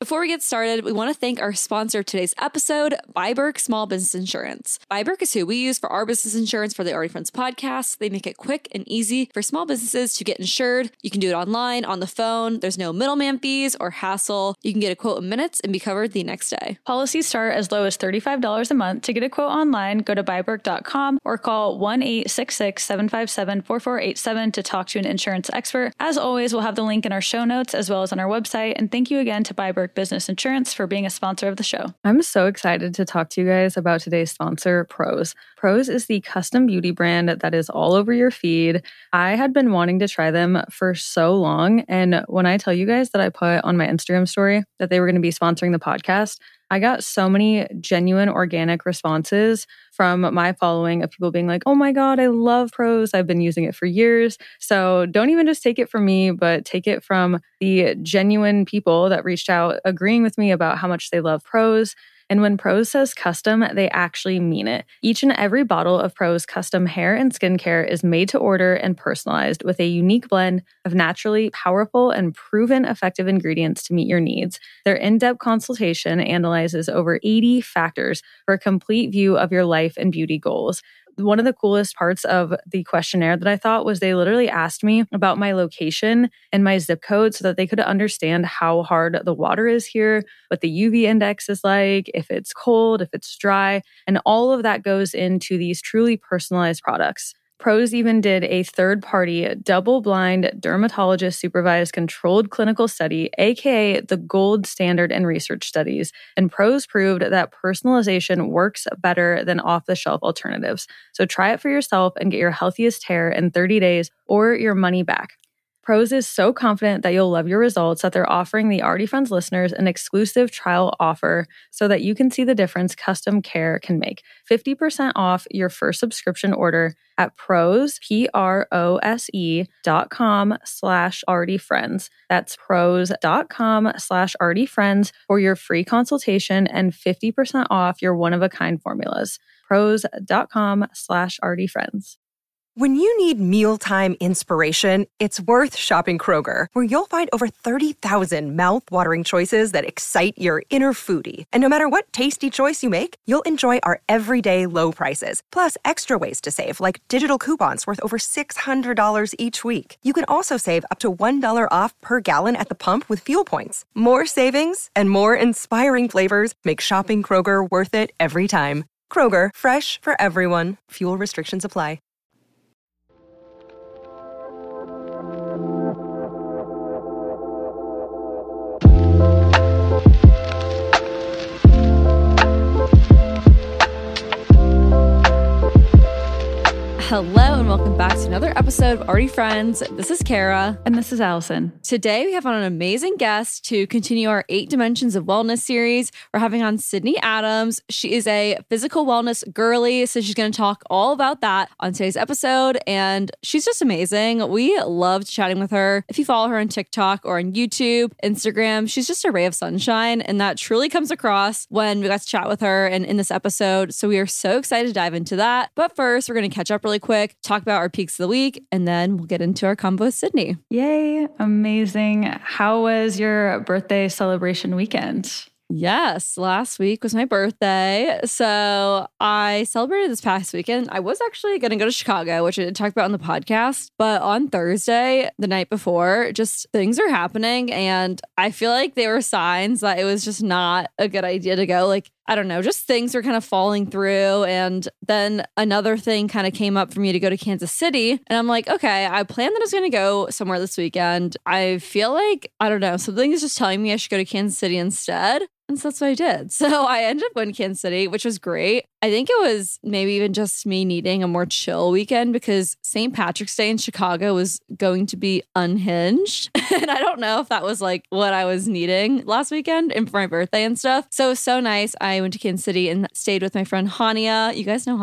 Before we get started, we want to thank our sponsor of today's episode, Byberg Small Business Insurance. Byberg is who we use for our business insurance for the Already Friends podcast. They make it quick and easy for small businesses to get insured. You can do it online, on the phone. There's no middleman fees or hassle. You can get a quote in minutes and be covered the next day. Policies start as low as $35 a month. To get a quote online, go to byberg.com or call 1-866-757-4487 to talk to an insurance expert. As always, we'll have the link in our show notes as well as on our website. And thank you again to Byberg Business Insurance for being a sponsor of the show. I'm so excited to talk to you guys about today's sponsor, Prose. Prose is the custom beauty brand that is all over your feed. I had been wanting to try them for so long. And when I tell you guys that I put on my Instagram story that they were going to be sponsoring the podcast, I got so many genuine organic responses from my following of people being like, oh my God, I love Prose. I've been using it for years. So don't even just take it from me, but take it from the genuine people that reached out agreeing with me about how much they love Prose. And when Prose says custom, they actually mean it. Each and every bottle of Prose custom hair and skincare is made to order and personalized with a unique blend of naturally powerful and proven effective ingredients to meet your needs. Their in-depth consultation analyzes over 80 factors for a complete view of your life and beauty goals. One of the coolest parts of the questionnaire that I thought was they literally asked me about my location and my zip code so that they could understand how hard the water is here, what the UV index is like, if it's cold, if it's dry, and all of that goes into these truly personalized products. Prose even did a third-party, double-blind, dermatologist-supervised controlled clinical study, aka the gold standard in research studies, and Prose proved that personalization works better than off-the-shelf alternatives. So try it for yourself and get your healthiest hair in 30 days or your money back. Prose is so confident that you'll love your results that they're offering the Already Friends listeners an exclusive trial offer so that you can see the difference custom care can make. 50% off your first subscription order at prose.com/alreadyfriends. That's prose.com/alreadyfriends for your free consultation and 50% off your one-of-a-kind formulas. prose.com/alreadyfriends. When you need mealtime inspiration, it's worth shopping Kroger, where you'll find over 30,000 mouth-watering choices that excite your inner foodie. And no matter what tasty choice you make, you'll enjoy our everyday low prices, plus extra ways to save, like digital coupons worth over $600 each week. You can also save up to $1 off per gallon at the pump with fuel points. More savings and more inspiring flavors make shopping Kroger worth it every time. Kroger, fresh for everyone. Fuel restrictions apply. Hello and welcome back to another episode of Already Friends. This is Kara. And this is Allison. Today we have on an amazing guest to continue our 8 Dimensions of Wellness series. We're having on Sydney Adams. She is a physical wellness girly, so she's going to talk all about that on today's episode. And she's just amazing. We loved chatting with her. If you follow her on TikTok or on YouTube, Instagram, she's just a ray of sunshine. And that truly comes across when we got to chat with her and in this episode. So we are so excited to dive into that. But first, we're going to catch up really quick, talk about our peaks of the week, and then we'll get into our combo with Sydney. Yay, amazing. How was your birthday celebration weekend? Yes, last week was my birthday. So I celebrated this past weekend. I was actually going to go to Chicago, which I talked about on the podcast. But on Thursday, the night before, just things are happening. And I feel like they were signs that it was just not a good idea to go. Like, I don't know, just things were kind of falling through. And then another thing kind of came up for me to go to Kansas City. And I'm like, okay, I planned that I was going to go somewhere this weekend. I feel like, I don't know, something is just telling me I should go to Kansas City instead. And so that's what I did. So I ended up going to Kansas City, which was great. I think it was maybe even just me needing a more chill weekend because St. Patrick's Day in Chicago was going to be unhinged. And I don't know if that was like what I was needing last weekend and for my birthday and stuff. So it was so nice. I went to Kansas City and stayed with my friend Hania. You guys know Hania.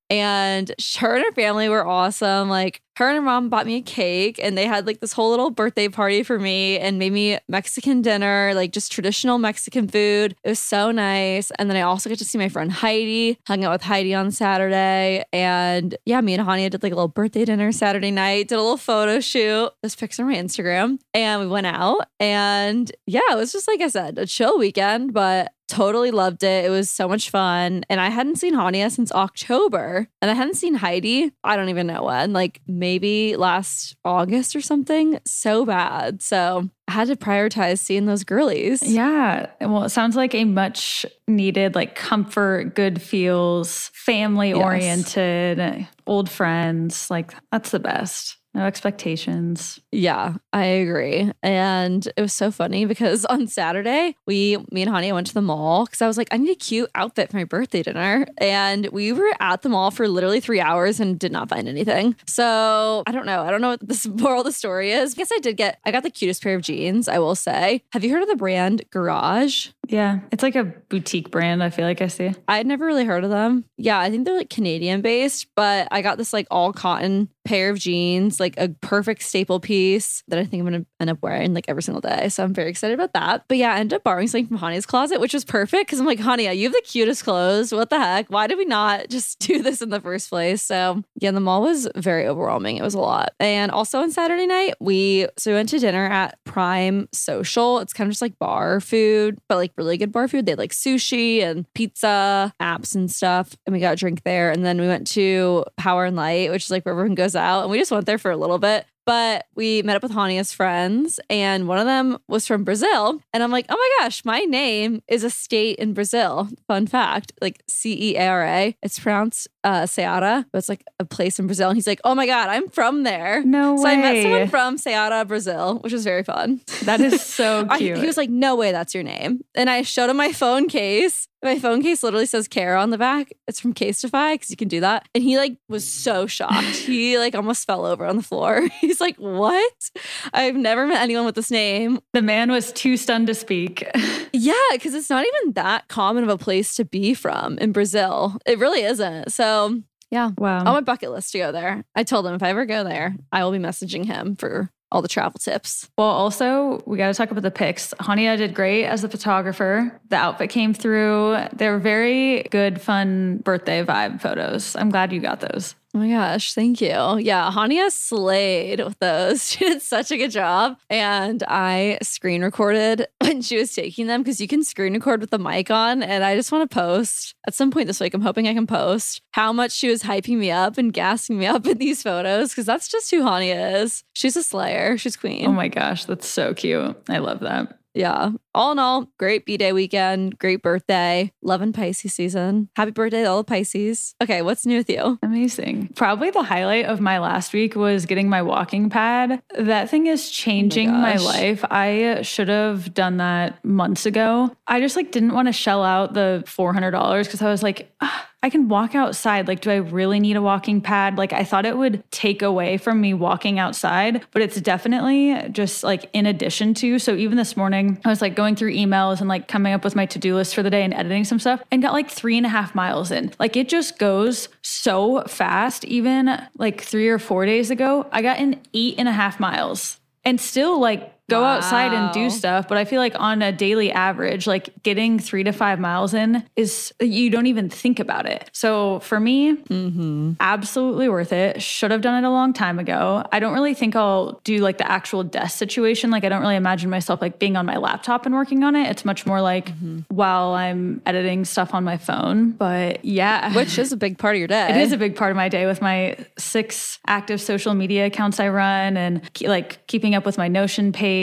And her and her family were awesome. Like her and her mom bought me a cake and they had like this whole little birthday party for me and made me Mexican dinner, like just traditional Mexican food. It was so nice. And then I also got to see my friend Heidi, hung out with Heidi on Saturday. And yeah, me and Hania did like a little birthday dinner Saturday night, did a little photo shoot. Those pics are on my Instagram. And we went out. And yeah, it was just like I said, a chill weekend, but totally loved it. It was so much fun. And I hadn't seen Hania since October. And I hadn't seen Heidi, I don't even know when, like maybe last August or something. So bad. So I had to prioritize seeing those girlies. Yeah. Well, it sounds like a much needed, like comfort, good feels, family oriented, old friends. Like that's the best. No expectations. Yeah, I agree. And it was so funny because on Saturday, me and Hania went to the mall because I was like, I need a cute outfit for my birthday dinner. And we were at the mall for literally 3 hours and did not find anything. So I don't know. I don't know what this moral of the story is. I guess I got the cutest pair of jeans, I will say. Have you heard of the brand Garage? Yeah, it's like a boutique brand, I feel like I see. I had never really heard of them. Yeah, I think they're like Canadian based, but I got this like all cotton pair of jeans, like a perfect staple piece that I think I'm going to end up wearing like every single day. So I'm very excited about that. But yeah, I ended up borrowing something from Hania's closet, which was perfect because I'm like, Hania, you have the cutest clothes. What the heck? Why did we not just do this in the first place? So yeah, the mall was very overwhelming. It was a lot. And also on Saturday night, we went to dinner at Prime Social. It's kind of just like bar food, but like really good bar food. They had like sushi and pizza, apps and stuff. And we got a drink there. And then we went to Power and Light, which is like where everyone goes out. And we just went there for a little bit. But we met up with Hania's friends and one of them was from Brazil. And I'm like, oh my gosh, my name is a state in Brazil. Fun fact, like Ceara. It's pronounced Ceará, but it's like a place in Brazil. And he's like, oh my God, I'm from there. No way. So I met someone from Ceará, Brazil, which was very fun. That is so cute. He was like, no way, that's your name. And I showed him my phone case. My phone case literally says Kara on the back. It's from Casetify because you can do that. And he like was so shocked. He like almost fell over on the floor. He's like, what? I've never met anyone with this name. The man was too stunned to speak. Yeah, because it's not even that common of a place to be from in Brazil. It really isn't. So yeah. Wow. On my bucket list to go there. I told him if I ever go there, I will be messaging him for all the travel tips. Well, also, we got to talk about the pics. Hania did great as the photographer. The outfit came through. They were very good, fun birthday vibe photos. I'm glad you got those. Oh my gosh, thank you. Yeah, Hania slayed with those. She did such a good job. And I screen recorded when she was taking them because you can screen record with the mic on. And I just want to post at some point this week. I'm hoping I can post how much she was hyping me up and gassing me up in these photos because that's just who Hania is. She's a slayer. She's queen. Oh my gosh, that's so cute. I love that. Yeah. All in all, great B-Day weekend, great birthday, loving Pisces season. Happy birthday to all the Pisces. Okay, what's new with you? Amazing. Probably the highlight of my last week was getting my walking pad. That thing is changing my life. I should have done that months ago. I just like didn't want to shell out the $400 because I was like, I can walk outside. Like, do I really need a walking pad? Like, I thought it would take away from me walking outside, but it's definitely just like in addition to. So even this morning, I was like going through emails and like coming up with my to-do list for the day and editing some stuff and got like 3.5 miles in. Like, it just goes so fast. Even like 3 or 4 days ago, I got in 8.5 miles and still like go outside and do stuff. But I feel like on a daily average, like getting 3 to 5 miles in is, you don't even think about it. So for me, absolutely worth it. Should have done it a long time ago. I don't really think I'll do like the actual desk situation. Like, I don't really imagine myself like being on my laptop and working on it. It's much more like while I'm editing stuff on my phone. But yeah. Which is a big part of your day. It is a big part of my day with my 6 active social media accounts I run and like keeping up with my Notion page,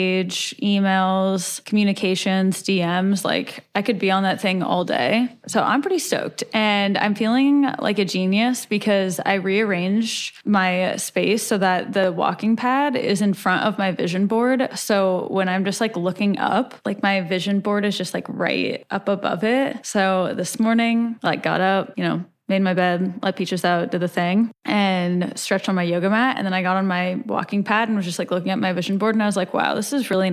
emails, communications, DMs. Like, I could be on that thing all day. So I'm pretty stoked. And I'm feeling like a genius because I rearranged my space so that the walking pad is in front of my vision board. So when I'm just like looking up, like my vision board is just like right up above it. So this morning, like got up, made my bed, let Peaches out, did the thing, and stretched on my yoga mat. And then I got on my walking pad and was just like looking at my vision board. And I was like, wow, this is really nice.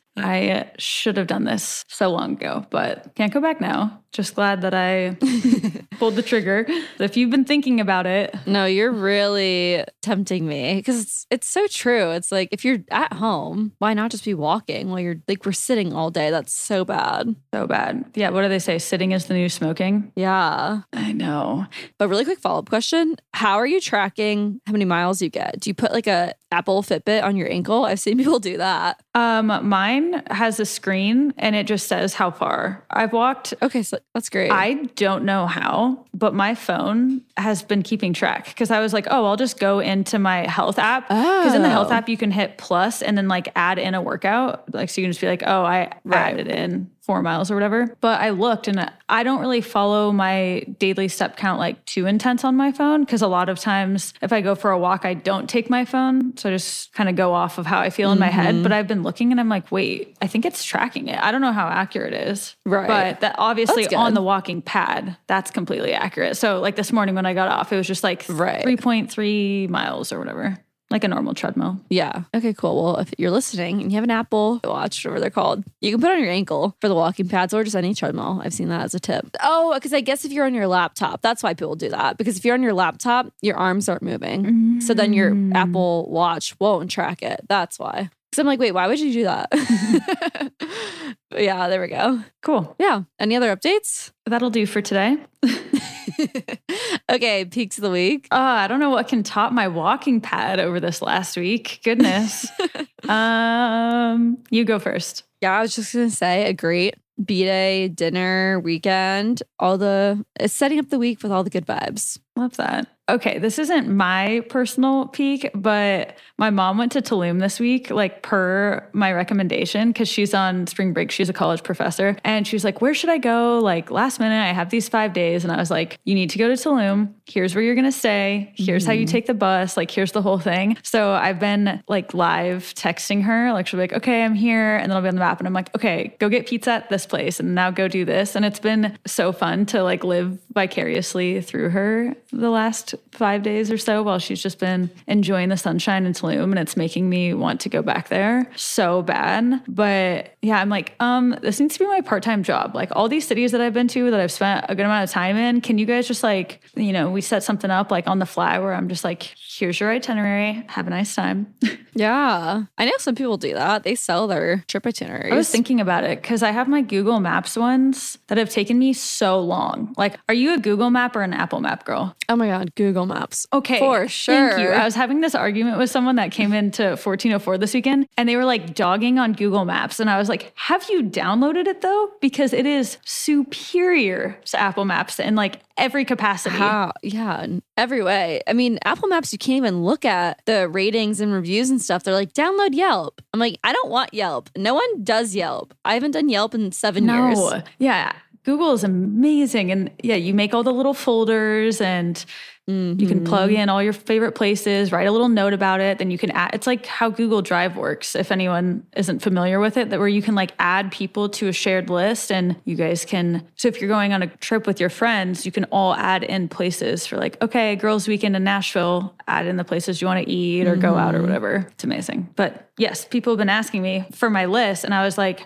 I should have done this so long ago, but can't go back now. Just glad that I pulled the trigger. But if you've been thinking about it. No, you're really tempting me because it's so true. It's like if you're at home, why not just be walking while you're like we're sitting all day? That's so bad. So bad. Yeah. What do they say? Sitting is the new smoking. Yeah. I know. But really quick follow-up question. How are you tracking how many miles you get? Do you put like a Apple Fitbit on your ankle? I've seen people do that. Mine has a screen and it just says how far I've walked. Okay, so that's great. I don't know how, but my phone has been keeping track because I was like, oh, I'll just go into my health app. Because in the health app, you can hit plus and then like add in a workout. Like, so you can just be like, oh, I added in 4 miles or whatever. But I looked and I don't really follow my daily step count like too intense on my phone because a lot of times if I go for a walk, I don't take my phone. So I just kind of go off of how I feel in my head. But I've been looking and I'm like, wait, I think it's tracking it. I don't know how accurate it is. Right. But that obviously on the walking pad, that's completely accurate. So like this morning when I got off, it was just like 3.3 miles or whatever. Like a normal treadmill. Yeah. Okay, cool. Well, if you're listening and you have an Apple Watch, whatever they're called, you can put it on your ankle for the walking pads or just any treadmill. I've seen that as a tip. Oh, because I guess if you're on your laptop, that's why people do that. Because if you're on your laptop, your arms aren't moving. So then your Apple Watch won't track it. That's why. Because I'm like, wait, why would you do that? Yeah, there we go. Cool. Yeah. Any other updates? That'll do for today. Okay, peaks of the week. I don't know what can top my walking pad over this last week. Goodness. You go first. Yeah, I was just going to say a great B-Day, dinner, weekend, it's setting up the week with all the good vibes. Love that. Okay, this isn't my personal peak, but my mom went to Tulum this week, like per my recommendation, because she's on spring break. She's a college professor. And she was like, where should I go? Like last minute, I have these 5 days. And I was like, you need to go to Tulum. Here's where you're going to stay. Here's how you take the bus. Like, here's the whole thing. So I've been like live texting her. Like she'll be like, okay, I'm here. And then I'll be on the map. And I'm like, okay, go get pizza at this place. And now go do this. And it's been so fun to like live vicariously through her the last 5 days or so while she's just been enjoying the sunshine in Tulum, and it's making me want to go back there so bad. But yeah, I'm like, this needs to be my part-time job. Like all these cities that I've been to that I've spent a good amount of time in, can you guys just like, we set something up like on the fly where I'm just like, here's your itinerary, have a nice time. Yeah. I know some people do that. They sell their trip itineraries. I was thinking about it because I have my Google Maps ones that have taken me so long. Like, are you a Google Map or an Apple Map girl? Oh my God, Google Maps. Okay. For sure. Thank you. I was having this argument with someone that came into 1404 this weekend and they were like dogging on Google Maps. And I was like, have you downloaded it though? Because it is superior to Apple Maps in like every capacity. Yeah, in every way. I mean, Apple Maps, you can't even look at the ratings and reviews and stuff. They're like, download Yelp. I'm like, I don't want Yelp. No one does Yelp. I haven't done Yelp in 7 years. Yeah. Google is amazing. And yeah, you make all the little folders and you can plug in all your favorite places, write a little note about it. Then you can add, it's like how Google Drive works. If anyone isn't familiar with it, that where you can like add people to a shared list and you guys can, so if you're going on a trip with your friends, you can all add in places for like, okay, girls weekend in Nashville, add in the places you want to eat or go out or whatever. It's amazing. But yes, people have been asking me for my list. And I was like,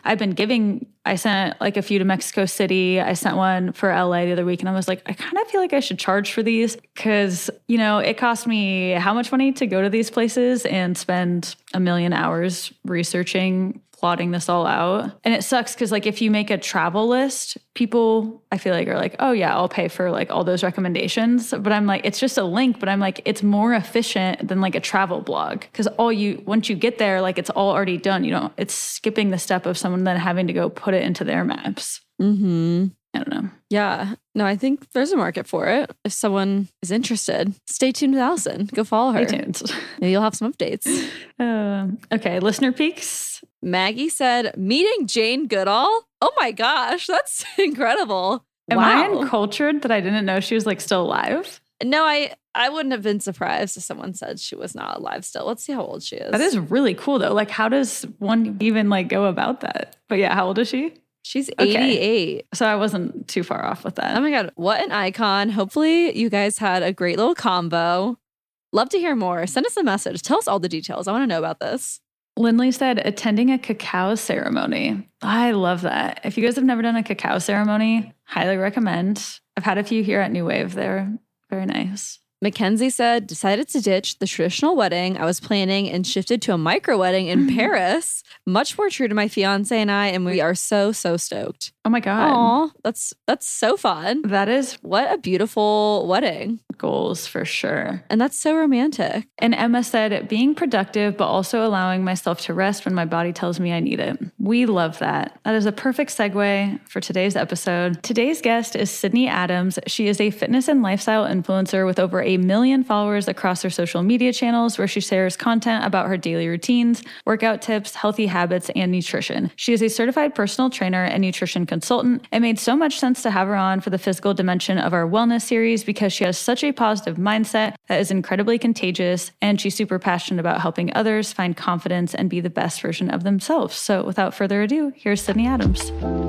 I sent like a few to Mexico City. I sent one for LA the other week. And I was like, I kind of feel like I should charge for these because, it cost me how much money to go to these places and spend 1 million hours researching, plotting this all out. And it sucks because like if you make a travel list, people I feel like are like, oh yeah, I'll pay for like all those recommendations. But I'm like, it's just a link, but I'm like, it's more efficient than like a travel blog. Because once you get there, like it's all already done. It's skipping the step of someone then having to go put it into their maps. I don't know. Yeah. No, I think there's a market for it. If someone is interested, stay tuned with Allison. Go follow her. Stay tuned. Maybe you'll have some updates. Okay. Listener peaks. Maggie said, meeting Jane Goodall. Oh my gosh, that's incredible. Am I uncultured that I didn't know she was like still alive? No, I wouldn't have been surprised if someone said she was not alive still. Let's see how old she is. That is really cool though. Like how does one even like go about that? But yeah, how old is she? She's 88. Okay. So I wasn't too far off with that. Oh my God, what an icon. Hopefully you guys had a great little combo. Love to hear more. Send us a message. Tell us all the details. I want to know about this. Lindley said, attending a cacao ceremony. I love that. If you guys have never done a cacao ceremony, highly recommend. I've had a few here at New Wave. They're very nice. Mackenzie said, decided to ditch the traditional wedding I was planning and shifted to a micro wedding in Paris. Much more true to my fiance and I, and we are so stoked. Oh my God. Aw, that's so fun. That is what a beautiful wedding. Goals for sure. And that's so romantic. And Emma said, being productive, but also allowing myself to rest when my body tells me I need it. We love that. That is a perfect segue for today's episode. Today's guest is Sydney Adams. She is a fitness and lifestyle influencer with over 1 million followers across her social media channels, where she shares content about her daily routines, workout tips, healthy habits, and nutrition. She is a certified personal trainer and nutrition consultant. It made so much sense to have her on for the physical dimension of our wellness series because she has such a positive mindset that is incredibly contagious, and she's super passionate about helping others find confidence and be the best version of themselves. So without further ado, here's Sydney Adams.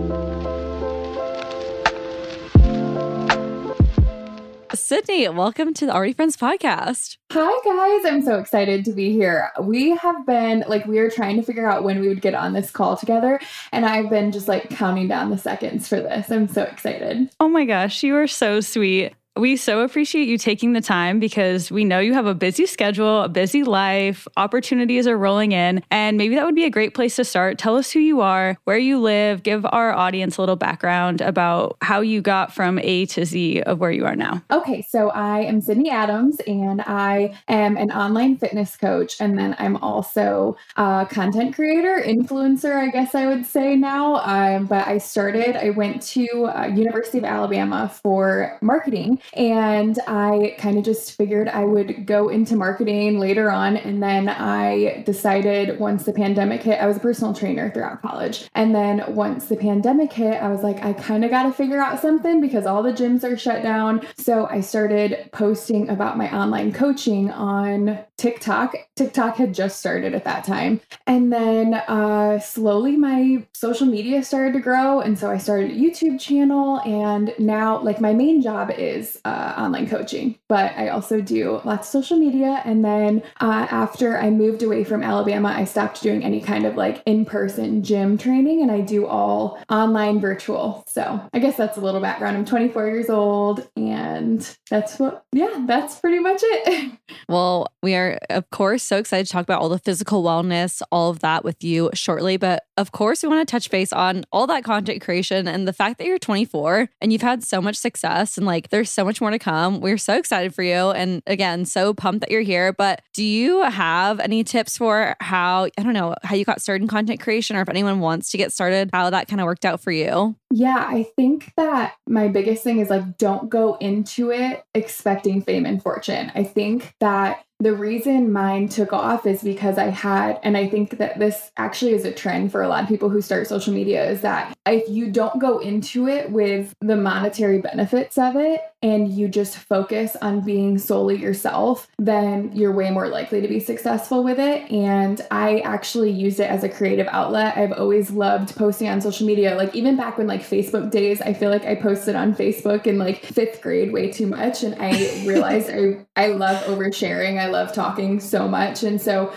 Sydney, welcome to the Already Friends podcast. Hi guys, I'm so excited to be here. We were trying to figure out when we would get on this call together, and I've been just counting down the seconds for this. I'm so excited. Oh my gosh, you are so sweet. We so appreciate you taking the time because we know you have a busy schedule, a busy life, opportunities are rolling in, and maybe that would be a great place to start. Tell us who you are, where you live, give our audience a little background about how you got from A to Z of where you are now. Okay, so I am Sydney Adams, and I am an online fitness coach, and then I'm also a content creator, influencer, I guess I would say now. But I went to University of Alabama for marketing. And I kind of just figured I would go into marketing later on. And then I decided once the pandemic hit, I was a personal trainer throughout college. And then once the pandemic hit, I was like, I kind of got to figure out something because all the gyms are shut down. So I started posting about my online coaching on TikTok. TikTok had just started at that time. And then slowly my social media started to grow. And so I started a YouTube channel. And now my main job is online coaching, but I also do lots of social media. And then after I moved away from Alabama, I stopped doing any kind of in-person gym training, and I do all online virtual. So I guess that's a little background. I'm 24 years old, and that's pretty much it. Well, we are, of course, so excited to talk about all the physical wellness, all of that with you shortly. But of course, we want to touch base on all that content creation and the fact that you're 24 and you've had so much success and there's so much more to come. We're so excited for you. And again, so pumped that you're here. But do you have any tips for how you got started in content creation, or if anyone wants to get started, how that kind of worked out for you? Yeah, I think that my biggest thing is don't go into it expecting fame and fortune. I think that the reason mine took off is because and I think that this actually is a trend for a lot of people who start social media, is that if you don't go into it with the monetary benefits of it and you just focus on being solely yourself, then you're way more likely to be successful with it. And I actually used it as a creative outlet. I've always loved posting on social media. Even back when Facebook days, I feel I posted on Facebook in 5th grade way too much. And I realized I love oversharing. I love talking so much. And so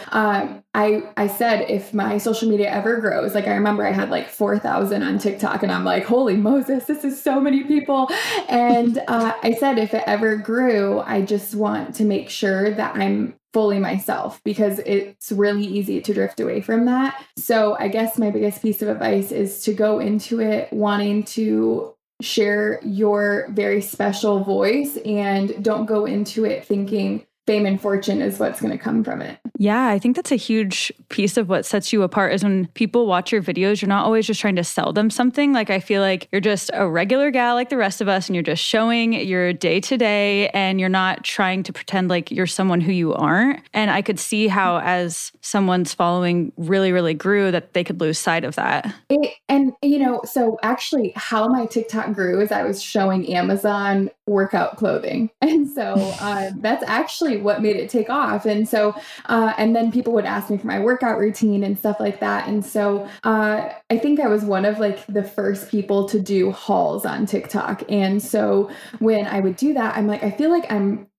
I said, if my social media ever grows, I remember I had 4,000 on TikTok, and I'm holy Moses, this is so many people. And I said, if it ever grew, I just want to make sure that I'm fully myself, because it's really easy to drift away from that. So I guess my biggest piece of advice is to go into it wanting to share your very special voice, and don't go into it thinking fame and fortune is what's going to come from it. Yeah, I think that's a huge piece of what sets you apart is when people watch your videos, you're not always just trying to sell them something. I feel you're just a regular gal like the rest of us, and you're just showing your day to day, and you're not trying to pretend you're someone who you aren't. And I could see how as someone's following really, really grew, that they could lose sight of that. So actually how my TikTok grew is I was showing Amazon workout clothing. And so that's actually what made it take off. And so, and then people would ask me for my workout routine and stuff like that. And so I think I was one of the first people to do hauls on TikTok. And so when I would do that, I'm I feel I'm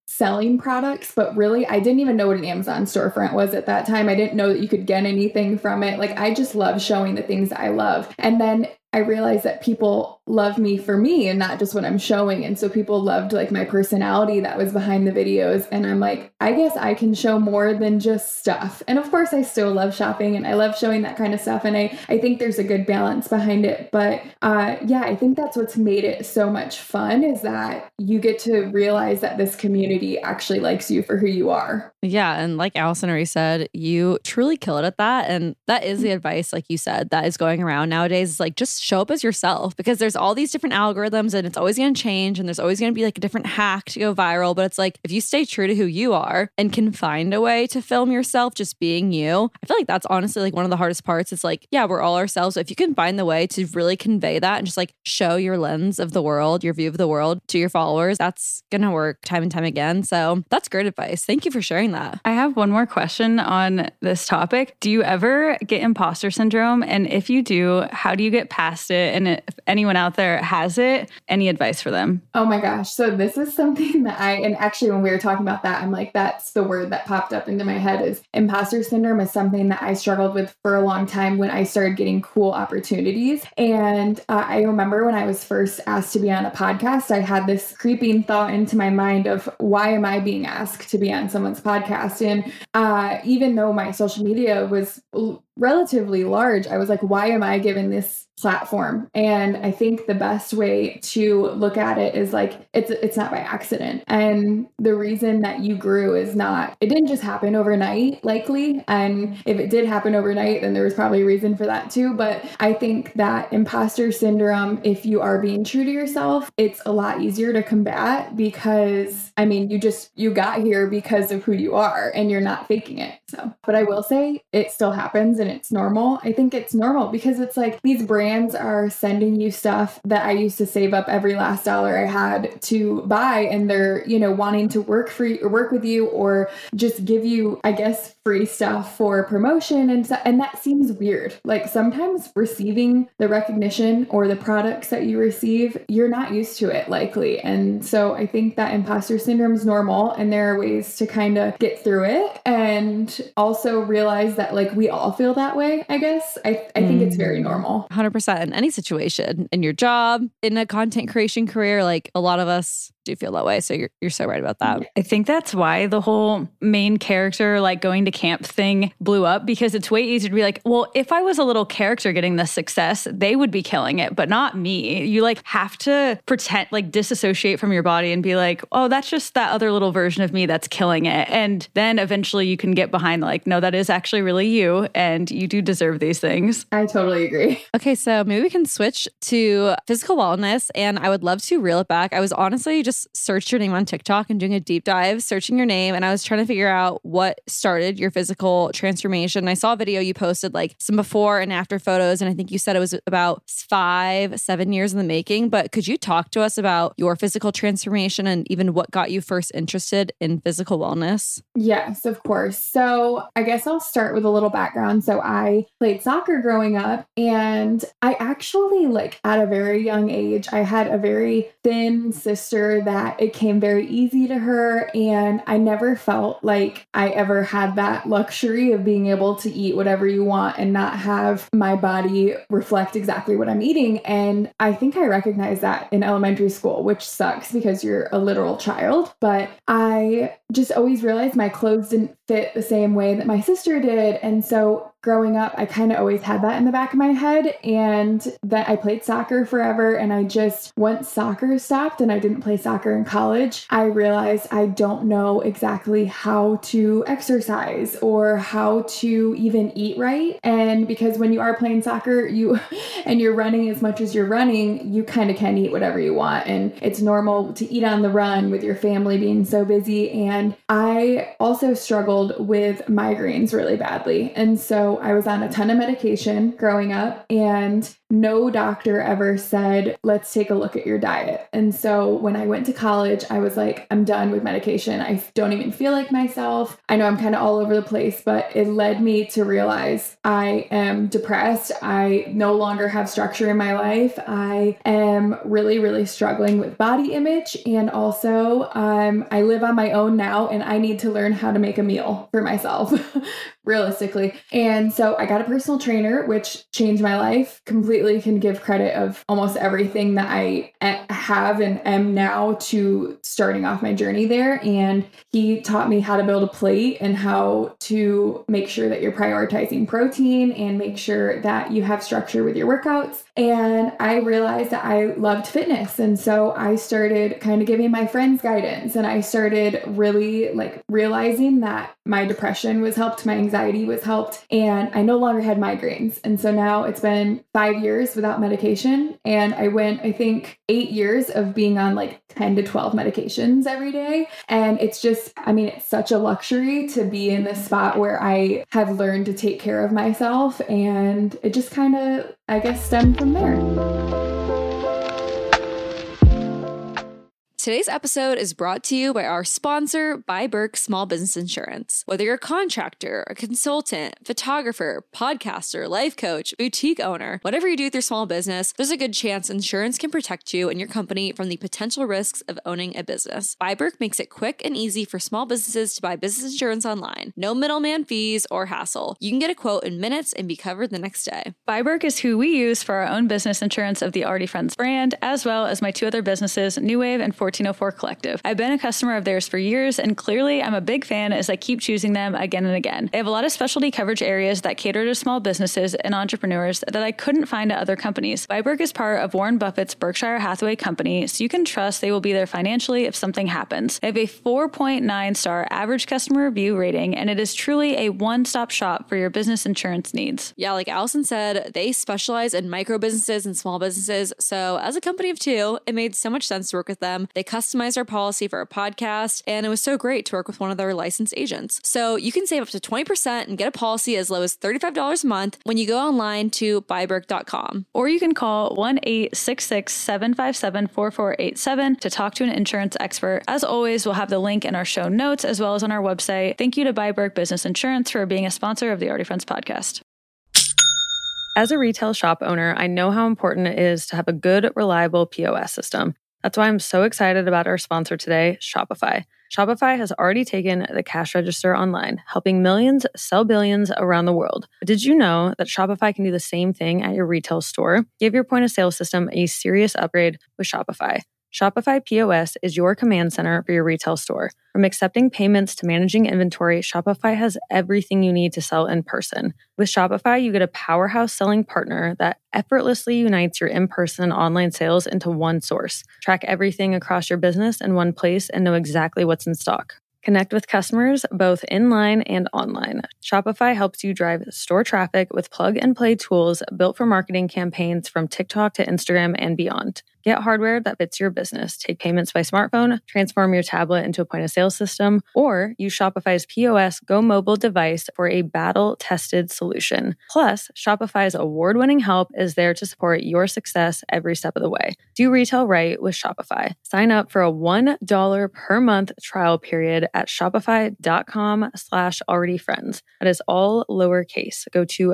selling products, but really I didn't even know what an Amazon storefront was at that time. I didn't know that you could get anything from it. Like, I just love showing the things that I love. And then I realized that people love me for me and not just what I'm showing. And so people loved like my personality that was behind the videos. And I'm like, I guess I can show more than just stuff. And of course I still love shopping and I love showing that kind of stuff. And I think there's a good balance behind it. But yeah, I think that's what's made it so much fun, is that you get to realize that this community actually likes you for who you are. Yeah. And like Allison already said, you truly kill it at that. And that is the advice, like you said, that is going around nowadays. Is like, just show up as yourself, because there's all these different algorithms and it's always going to change. And there's always going to be like a different hack to go viral. But it's like, if you stay true to who you are and can find a way to film yourself just being you, I feel like that's honestly like one of the hardest parts. It's like, yeah, we're all ourselves. So if you can find the way to really convey that and just like show your lens of the world, your view of the world to your followers, that's going to work time and time again. So that's great advice. Thank you for sharing that. I have one more question on this topic. Do you ever get imposter syndrome? And if you do, how do you get past it? And if anyone out there has it, any advice for them? Oh my gosh. So this is something that and actually when we were talking about that, I'm like, that's the word that popped up into my head, is imposter syndrome is something that I struggled with for a long time when I started getting cool opportunities. And I remember when I was first asked to be on a podcast, I had this creeping thought into my mind of, why am I being asked to be on someone's podcast? And even though my social media was relatively large, I was like, why am I given this platform? And I think the best way to look at it is like, it's not by accident. And the reason that you grew is not, it didn't just happen overnight, likely. And if it did happen overnight, then there was probably a reason for that too. But I think that imposter syndrome, if you are being true to yourself, it's a lot easier to combat, because I mean, you got here because of who you are and you're not faking it. So, but I will say it still happens and it's normal. I think it's normal because it's like these brands are sending you stuff that I used to save up every last dollar I had to buy, and they're, wanting to work with you or just give you, I guess, free stuff for promotion and that seems weird. Like, sometimes receiving the recognition or the products that you receive, you're not used to it likely. And so I think that imposter syndrome is normal, and there are ways to kind of get through it and also realize that like we all feel that way, I guess. I think it's very normal. 100% in any situation, in your job, in a content creation career, like a lot of us do feel that way. So you're so right about that. I think that's why the whole main character, like going to camp thing blew up, because it's way easier to be like, well, if I was a little character getting this success, they would be killing it, but not me. You like have to pretend, like disassociate from your body and be like, oh, that's just that other little version of me that's killing it. And then eventually you can get behind like, no, that is actually really you, and you do deserve these things. I totally agree. Okay, so maybe we can switch to physical wellness, and I would love to reel it back. I was honestly just searched your name on TikTok and doing a deep dive, searching your name, and I was trying to figure out what started your physical transformation. I saw a video you posted, like some before and after photos, and I think you said it was about 5-7 years in the making, but could you talk to us about your physical transformation and even what got you first interested in physical wellness? Yes, of course. So I guess I'll start with a little background. So I played soccer growing up, and I actually, like at a very young age, I had a very thin sister that it came very easy to her. And I never felt like I ever had that luxury of being able to eat whatever you want and not have my body reflect exactly what I'm eating. And I think I recognized that in elementary school, which sucks because you're a literal child. But I just always realized my clothes didn't fit the same way that my sister did. And so growing up, I kind of always had that in the back of my head. And then I played soccer forever. And I just, once soccer stopped and I didn't play soccer in college, I realized I don't know exactly how to exercise or how to even eat right. And because when you are playing soccer, and you're running as much as you're running, you kind of can eat whatever you want. And it's normal to eat on the run with your family being so busy. And I also struggled with migraines really badly. And so so I was on a ton of medication growing up, and no doctor ever said, let's take a look at your diet. And so when I went to college, I was like, I'm done with medication. I don't even feel like myself. I know I'm kind of all over the place, but it led me to realize I am depressed. I no longer have structure in my life. I am really, really struggling with body image. And also, I live on my own now, and I need to learn how to make a meal for myself, realistically. And so I got a personal trainer, which changed my life completely. Can give credit of almost everything that I have and am now to starting off my journey there. And he taught me how to build a plate and how to make sure that you're prioritizing protein and make sure that you have structure with your workouts. And I realized that I loved fitness. And so I started kind of giving my friends guidance, and I started really realizing that my depression was helped, my anxiety was helped, and I no longer had migraines. And so now it's been 5 years without medication. And I went, I think, 8 years of being on 10 to 12 medications every day. And it's just, it's such a luxury to be in this spot where I have learned to take care of myself. And it just kind of, I guess, stemmed from there. Today's episode is brought to you by our sponsor, By Burke Small Business Insurance. Whether you're a contractor, a consultant, photographer, podcaster, life coach, boutique owner, whatever you do with your small business, there's a good chance insurance can protect you and your company from the potential risks of owning a business. By Burke makes it quick and easy for small businesses to buy business insurance online. No middleman fees or hassle. You can get a quote in minutes and be covered the next day. By Burke is who we use for our own business insurance of the Already Friends brand, as well as my two other businesses, New Wave and 1404 Collective. I've been a customer of theirs for years, and clearly I'm a big fan as I keep choosing them again and again. They have a lot of specialty coverage areas that cater to small businesses and entrepreneurs that I couldn't find at other companies. By Burke is part of Warren Buffett's Berkshire Hathaway company, so you can trust they will be there financially if something happens. They have a 4.9 star average customer review rating, and it is truly a one-stop shop for your business insurance needs. Yeah, like Allison said, they specialize in micro businesses and small businesses, so as a company of two, it made so much sense to work with them. They customized our policy for our podcast, and it was so great to work with one of their licensed agents. So you can save up to 20% and get a policy as low as $35 a month when you go online to buyburke.com. Or you can call 1-866-757-4487 to talk to an insurance expert. As always, we'll have the link in our show notes as well as on our website. Thank you to By Burke Business Insurance for being a sponsor of the Already Friends podcast. As a retail shop owner, I know how important it is to have a good, reliable POS system. That's why I'm so excited about our sponsor today, Shopify. Shopify has already taken the cash register online, helping millions sell billions around the world. But did you know that Shopify can do the same thing at your retail store? Give your point of sale system a serious upgrade with Shopify. Shopify POS is your command center for your retail store. From accepting payments to managing inventory, Shopify has everything you need to sell in person. With Shopify, you get a powerhouse selling partner that effortlessly unites your in-person online sales into one source. Track everything across your business in one place and know exactly what's in stock. Connect with customers both in-line and online. Shopify helps you drive store traffic with plug-and-play tools built for marketing campaigns from TikTok to Instagram and beyond. Get hardware that fits your business. Take payments by smartphone, transform your tablet into a point-of-sale system, or use Shopify's POS Go mobile device for a battle-tested solution. Plus, Shopify's award-winning help is there to support your success every step of the way. Do retail right with Shopify. Sign up for a $1 per month trial period at shopify.com/alreadyfriends. That is all lowercase. Go to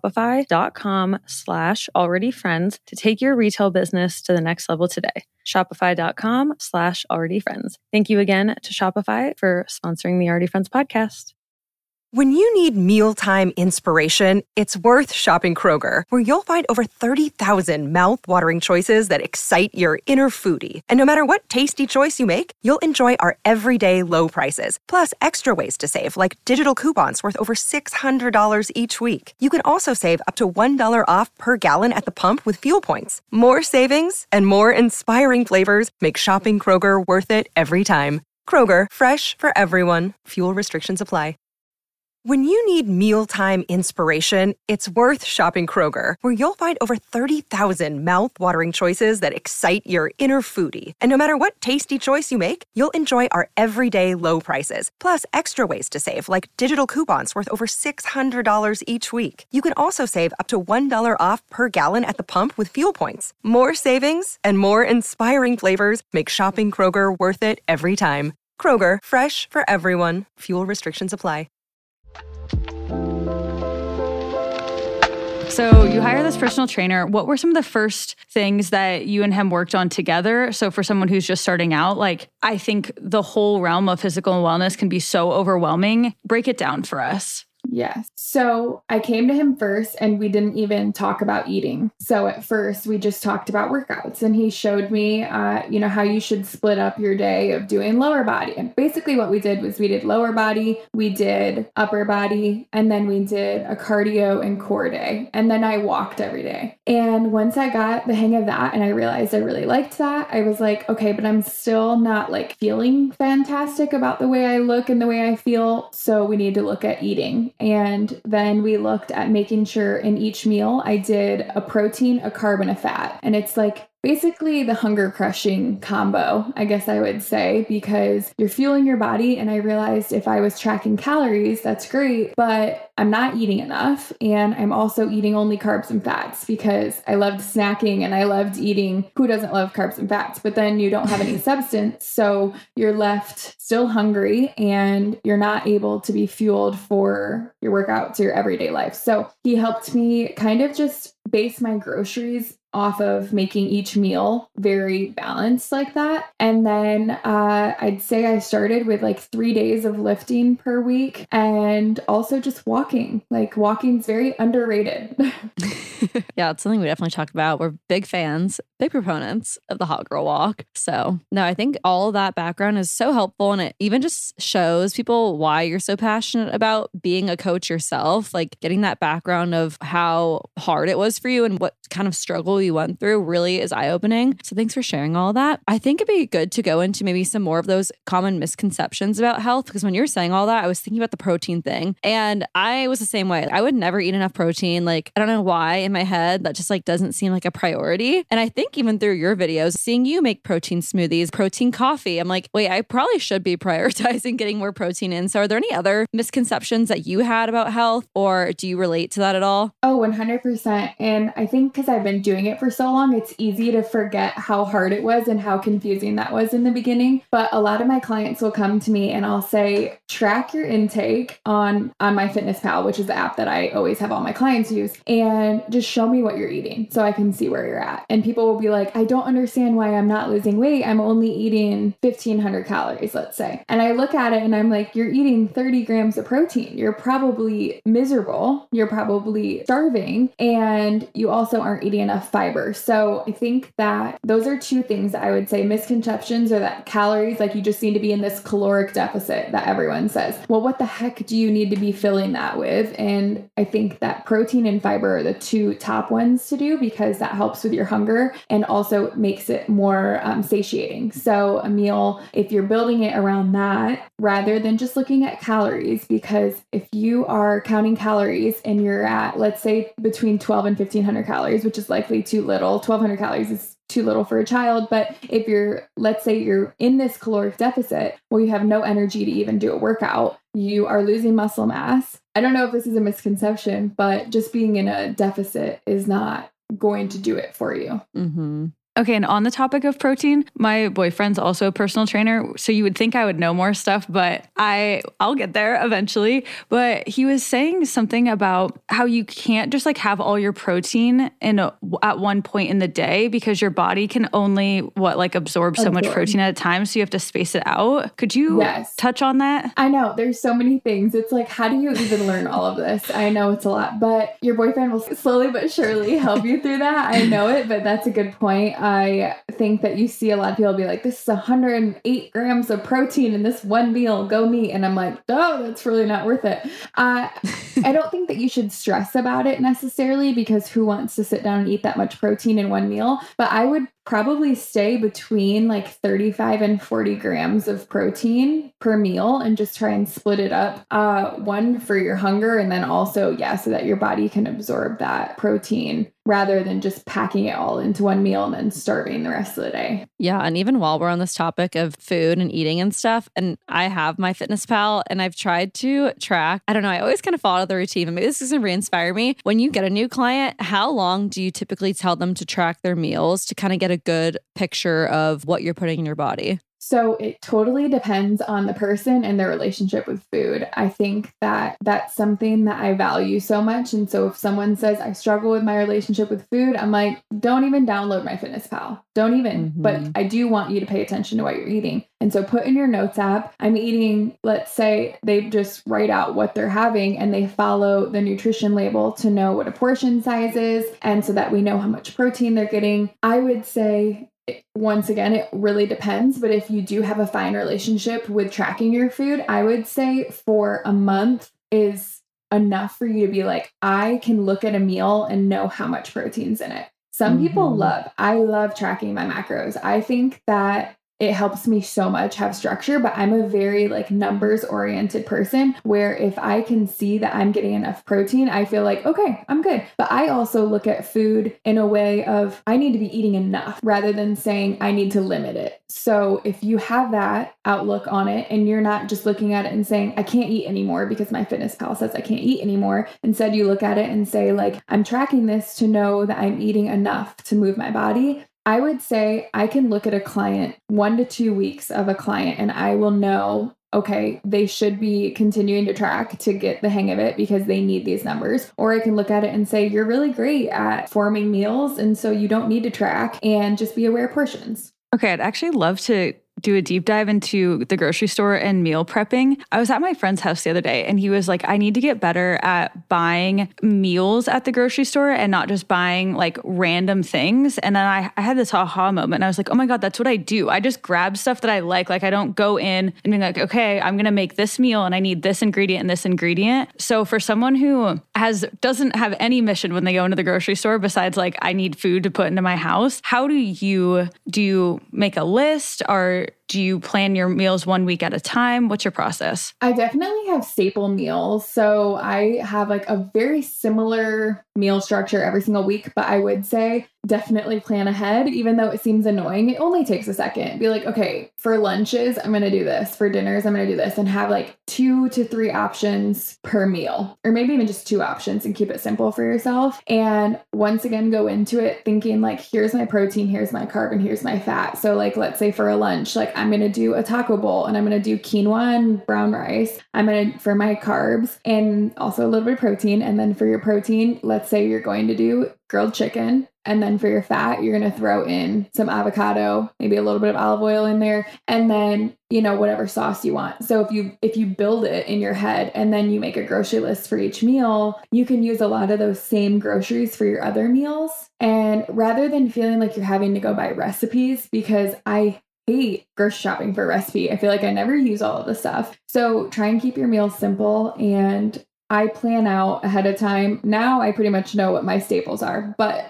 shopify.com/alreadyfriends to take your retail business to the next level today. Shopify.com/alreadyfriends. Thank you again to Shopify for sponsoring the Already Friends podcast. When you need mealtime inspiration, it's worth shopping Kroger, where you'll find over 30,000 mouth-watering choices that excite your inner foodie. And no matter what tasty choice you make, you'll enjoy our everyday low prices, plus extra ways to save, like digital coupons worth over $600 each week. You can also save up to $1 off per gallon at the pump with fuel points. More savings and more inspiring flavors make shopping Kroger worth it every time. Kroger, fresh for everyone. Fuel restrictions apply. When you need mealtime inspiration, it's worth shopping Kroger, where you'll find over 30,000 mouth-watering choices that excite your inner foodie. And no matter what tasty choice you make, you'll enjoy our everyday low prices, plus extra ways to save, like digital coupons worth over $600 each week. You can also save up to $1 off per gallon at the pump with fuel points. More savings and more inspiring flavors make shopping Kroger worth it every time. Kroger, fresh for everyone. Fuel restrictions apply. So you hire this personal trainer. What were some of the first things that you and him worked on together? So for someone who's just starting out, like, I think the whole realm of physical wellness can be so overwhelming. Break it down for us. Yes. So I came to him first and we didn't even talk about eating. So at first we just talked about workouts and he showed me, how you should split up your day of doing lower body. And basically what we did was we did lower body, we did upper body, and then we did a cardio and core day. And then I walked every day. And once I got the hang of that and I realized I really liked that, I was like, okay, but I'm still not like feeling fantastic about the way I look and the way I feel. So we need to look at eating. And then we looked at making sure in each meal I did a protein, a carb, and a fat. And it's like basically the hunger crushing combo, I guess I would say, because you're fueling your body. And I realized if I was tracking calories, that's great, but I'm not eating enough. And I'm also eating only carbs and fats because I loved snacking and I loved eating. Who doesn't love carbs and fats? But then you don't have any substance. So you're left still hungry and you're not able to be fueled for your workouts or your everyday life. So he helped me kind of just base my groceries off of making each meal very balanced like that. And then I'd say I started with like 3 days of lifting per week and also just walking. Like walking's very underrated. Yeah, it's something we definitely talk about. We're big fans, big proponents of the Hot Girl Walk. So no, I think all of that background is so helpful. And it even just shows people why you're so passionate about being a coach yourself, like getting that background of how hard it was for you and what kind of struggle you went through really is eye-opening. So thanks for sharing all that. I think it'd be good to go into maybe some more of those common misconceptions about health, because when you were saying all that, I was thinking about the protein thing. And I was the same way. I would never eat enough protein. Like, I don't know why in my head that just like doesn't seem like a priority. And I think even through your videos, seeing you make protein smoothies, protein coffee, I'm like, wait, I probably should be prioritizing getting more protein in. So are there any other misconceptions that you had about health, or do you relate to that at all? Oh, 100%. And I think because I've been doing it for so long, it's easy to forget how hard it was and how confusing that was in the beginning. But a lot of my clients will come to me and I'll say, track your intake on MyFitnessPal, which is the app that I always have all my clients use, and just show me what you're eating so I can see where you're at. And people will be like, I don't understand why I'm not losing weight. I'm only eating 1,500 calories, let's say. And I look at it and I'm like, you're eating 30 grams of protein. You're probably miserable. You're probably starving. And you also aren't eating enough fiber. So I think that those are two things that I would say misconceptions are that calories, like you just need to be in this caloric deficit that everyone says. Well, what the heck do you need to be filling that with? And I think that protein and fiber are the two top ones to do because that helps with your hunger and also makes it more satiating. So a meal, if you're building it around that rather than just looking at calories, because if you are counting calories and you're at, let's say, between 12 and 1,500 calories, which is likely too little, 1,200 calories is too little for a child. But if let's say you're in this caloric deficit, well, you have no energy to even do a workout. You are losing muscle mass. I don't know if this is a misconception, but just being in a deficit is not going to do it for you. Mm-hmm. Okay, and on the topic of protein, my boyfriend's also a personal trainer, so you would think I would know more stuff, but I'll get there eventually. But he was saying something about how you can't just like have all your protein at one point in the day because your body can only absorb so much protein at a time, so you have to space it out. Could you touch on that? I know, there's so many things. It's like, how do you even learn all of this? I know it's a lot, but your boyfriend will slowly but surely help you through that. I know it, but that's a good point. I think that you see a lot of people be like, this is 108 grams of protein in this one meal, go me. And I'm like, oh, that's really not worth it. I don't think that you should stress about it necessarily because who wants to sit down and eat that much protein in one meal? But I would probably stay between like 35 and 40 grams of protein per meal and just try and split it up. One for your hunger, and then also, so that your body can absorb that protein rather than just packing it all into one meal and then starving the rest of the day. Yeah. And even while we're on this topic of food and eating and stuff, and I have my MyFitnessPal and I've tried to track, I don't know, I always kind of fall out of the routine. And maybe this is going to re-inspire me. When you get a new client, how long do you typically tell them to track their meals to kind of get a good picture of what you're putting in your body? So it totally depends on the person and their relationship with food. I think that that's something that I value so much. And so if someone says, I struggle with my relationship with food, I'm like, don't even download MyFitnessPal. Don't even. But I do want you to pay attention to what you're eating. And so put in your notes app, I'm eating, let's say they just write out what they're having and they follow the nutrition label to know what a portion size is. And so that we know how much protein they're getting. I would say, once again, it really depends. But if you do have a fine relationship with tracking your food, I would say for a month is enough for you to be like, I can look at a meal and know how much protein's in it. Some people I love tracking my macros. I think that it helps me so much have structure, but I'm a very like numbers oriented person where if I can see that I'm getting enough protein, I feel like, okay, I'm good. But I also look at food in a way of I need to be eating enough rather than saying I need to limit it. So if you have that outlook on it and you're not just looking at it and saying, I can't eat anymore because MyFitnessPal says I can't eat anymore. Instead, you look at it and say like, I'm tracking this to know that I'm eating enough to move my body. I would say I can look at a client, 1 to 2 weeks of a client, and I will know, okay, they should be continuing to track to get the hang of it because they need these numbers. Or I can look at it and say, you're really great at forming meals, and so you don't need to track and just be aware of portions. Okay, I'd actually love to do a deep dive into the grocery store and meal prepping. I was at my friend's house the other day and he was like, I need to get better at buying meals at the grocery store and not just buying like random things. And then I had this aha moment and I was like, oh my God, that's what I do. I just grab stuff that I like. Like I don't go in and be like, okay, I'm going to make this meal and I need this ingredient and this ingredient. So for someone who doesn't have any mission when they go into the grocery store besides like, I need food to put into my house, how do you make a list or do you plan your meals 1 week at a time? What's your process? I definitely have staple meals. So I have like a very similar meal structure every single week, but I would say definitely plan ahead, even though it seems annoying. It only takes a second. Be like, okay, for lunches, I'm going to do this. For dinners, I'm going to do this, and have like 2 to 3 options per meal, or maybe even just 2 options and keep it simple for yourself. And once again, go into it thinking like, here's my protein, here's my carb, and here's my fat. So like, let's say for a lunch, like I'm going to do a taco bowl and I'm going to do quinoa and brown rice. I'm going to, for my carbs and also a little bit of protein. And then for your protein, let's say you're going to do grilled chicken. And then for your fat, you're going to throw in some avocado, maybe a little bit of olive oil in there, and then, whatever sauce you want. So if you build it in your head and then you make a grocery list for each meal, you can use a lot of those same groceries for your other meals. And rather than feeling like you're having to go buy recipes, because I hate grocery shopping for a recipe. I feel like I never use all of the stuff. So try and keep your meals simple, and I plan out ahead of time. Now I pretty much know what my staples are, but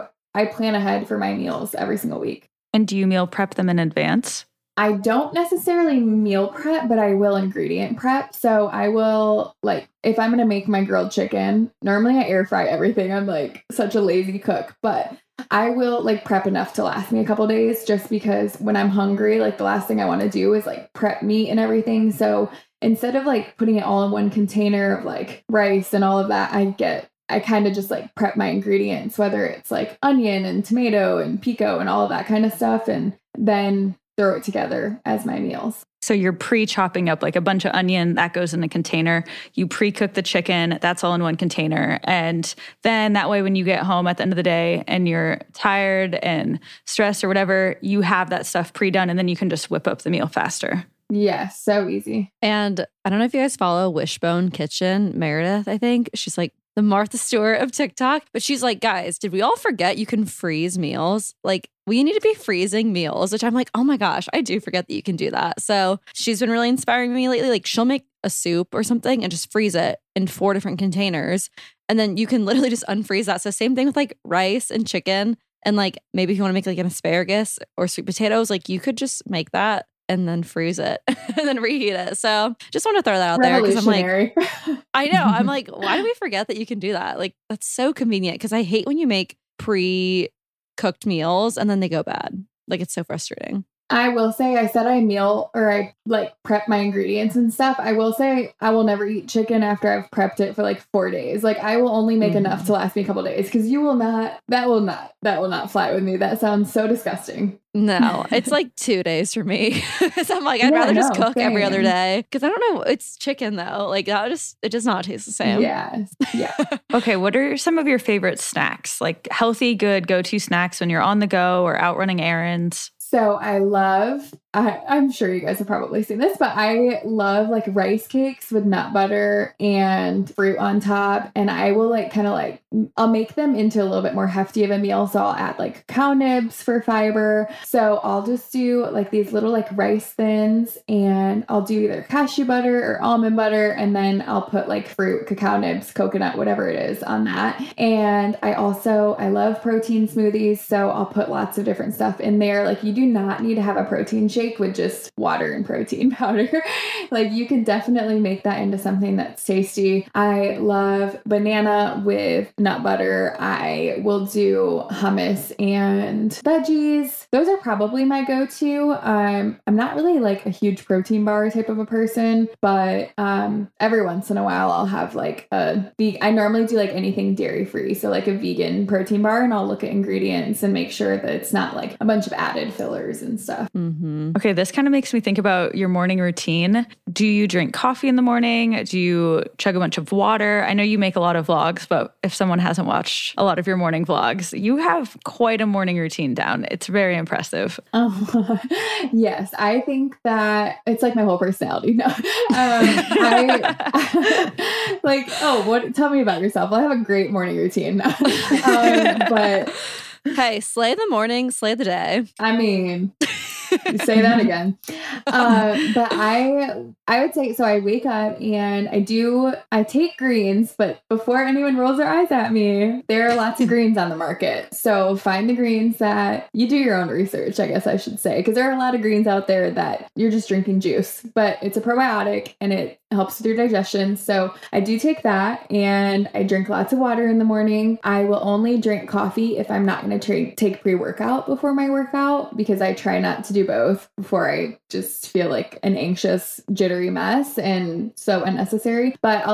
I plan ahead for my meals every single week. And do you meal prep them in advance? I don't necessarily meal prep, but I will ingredient prep. So I will, like, if I'm going to make my grilled chicken, normally I air fry everything. I'm like such a lazy cook, but I will like prep enough to last me a couple days, just because when I'm hungry, like the last thing I want to do is like prep meat and everything. So instead of like putting it all in one container of like rice and all of that, I kind of just like prep my ingredients, whether it's like onion and tomato and pico and all of that kind of stuff, and then throw it together as my meals. So you're pre-chopping up like a bunch of onion, that goes in a container. You pre-cook the chicken, that's all in one container. And then that way when you get home at the end of the day and you're tired and stressed or whatever, you have that stuff pre-done and then you can just whip up the meal faster. Yes, so easy. And I don't know if you guys follow Wishbone Kitchen, Meredith, I think. She's like the Martha Stewart of TikTok. But she's like, guys, did we all forget you can freeze meals? Like, we need to be freezing meals, which I'm like, oh my gosh, I do forget that you can do that. So she's been really inspiring me lately. Like, she'll make a soup or something and just freeze it in 4 different containers. And then you can literally just unfreeze that. So same thing with like rice and chicken. And like maybe if you want to make like an asparagus or sweet potatoes, like you could just make that and then freeze it and then reheat it. So just want to throw that out there because I'm like, I know. I'm like, why do we forget that you can do that? Like that's so convenient because I hate when you make pre-cooked meals and then they go bad. Like it's so frustrating. I will say I said I meal or I like prep my ingredients and stuff. I will say I will never eat chicken after I've prepped it for like 4 days. Like I will only make enough to last me a couple days because that will not fly with me. That sounds so disgusting. No, it's like 2 days for me. So I'm like, I'd rather just cook every other day because I don't know. It's chicken though. Like it does not taste the same. Yeah. Okay. What are some of your favorite snacks? Like healthy, good go-to snacks when you're on the go or out running errands? So I'm sure you guys have probably seen this, but I love like rice cakes with nut butter and fruit on top. And I will I'll make them into a little bit more hefty of a meal. So I'll add like cacao nibs for fiber. So I'll just do like these little like rice thins and I'll do either cashew butter or almond butter. And then I'll put like fruit, cacao nibs, coconut, whatever it is on that. And I love protein smoothies. So I'll put lots of different stuff in there. Like you do not need to have a protein shake with just water and protein powder. Like you can definitely make that into something that's tasty. I love banana with nut butter. I will do hummus and veggies. Those are probably my go-to. I'm not really like a huge protein bar type of a person, but every once in a while I'll have like I normally do like anything dairy free. So like a vegan protein bar and I'll look at ingredients and make sure that it's not like a bunch of added fillers and stuff. Okay, this kind of makes me think about your morning routine. Do you drink coffee in the morning? Do you chug a bunch of water? I know you make a lot of vlogs, but if someone hasn't watched a lot of your morning vlogs, you have quite a morning routine down. It's very impressive. Yes, I think that it's like my whole personality. No, tell me about yourself. Well, I have a great morning routine. But hey, slay the morning, slay the day. I mean, say that again. But I would say, so I wake up and I take greens, but before anyone rolls their eyes at me, there are lots of greens on the market. So find the greens that you do your own research, I guess I should say, because there are a lot of greens out there that you're just drinking juice, but it's a probiotic and it helps with your digestion. So I do take that and I drink lots of water in the morning. I will only drink coffee if I'm not going to take pre-workout before my workout because I try not to do both before I just feel like an anxious, jittery mess and so unnecessary. But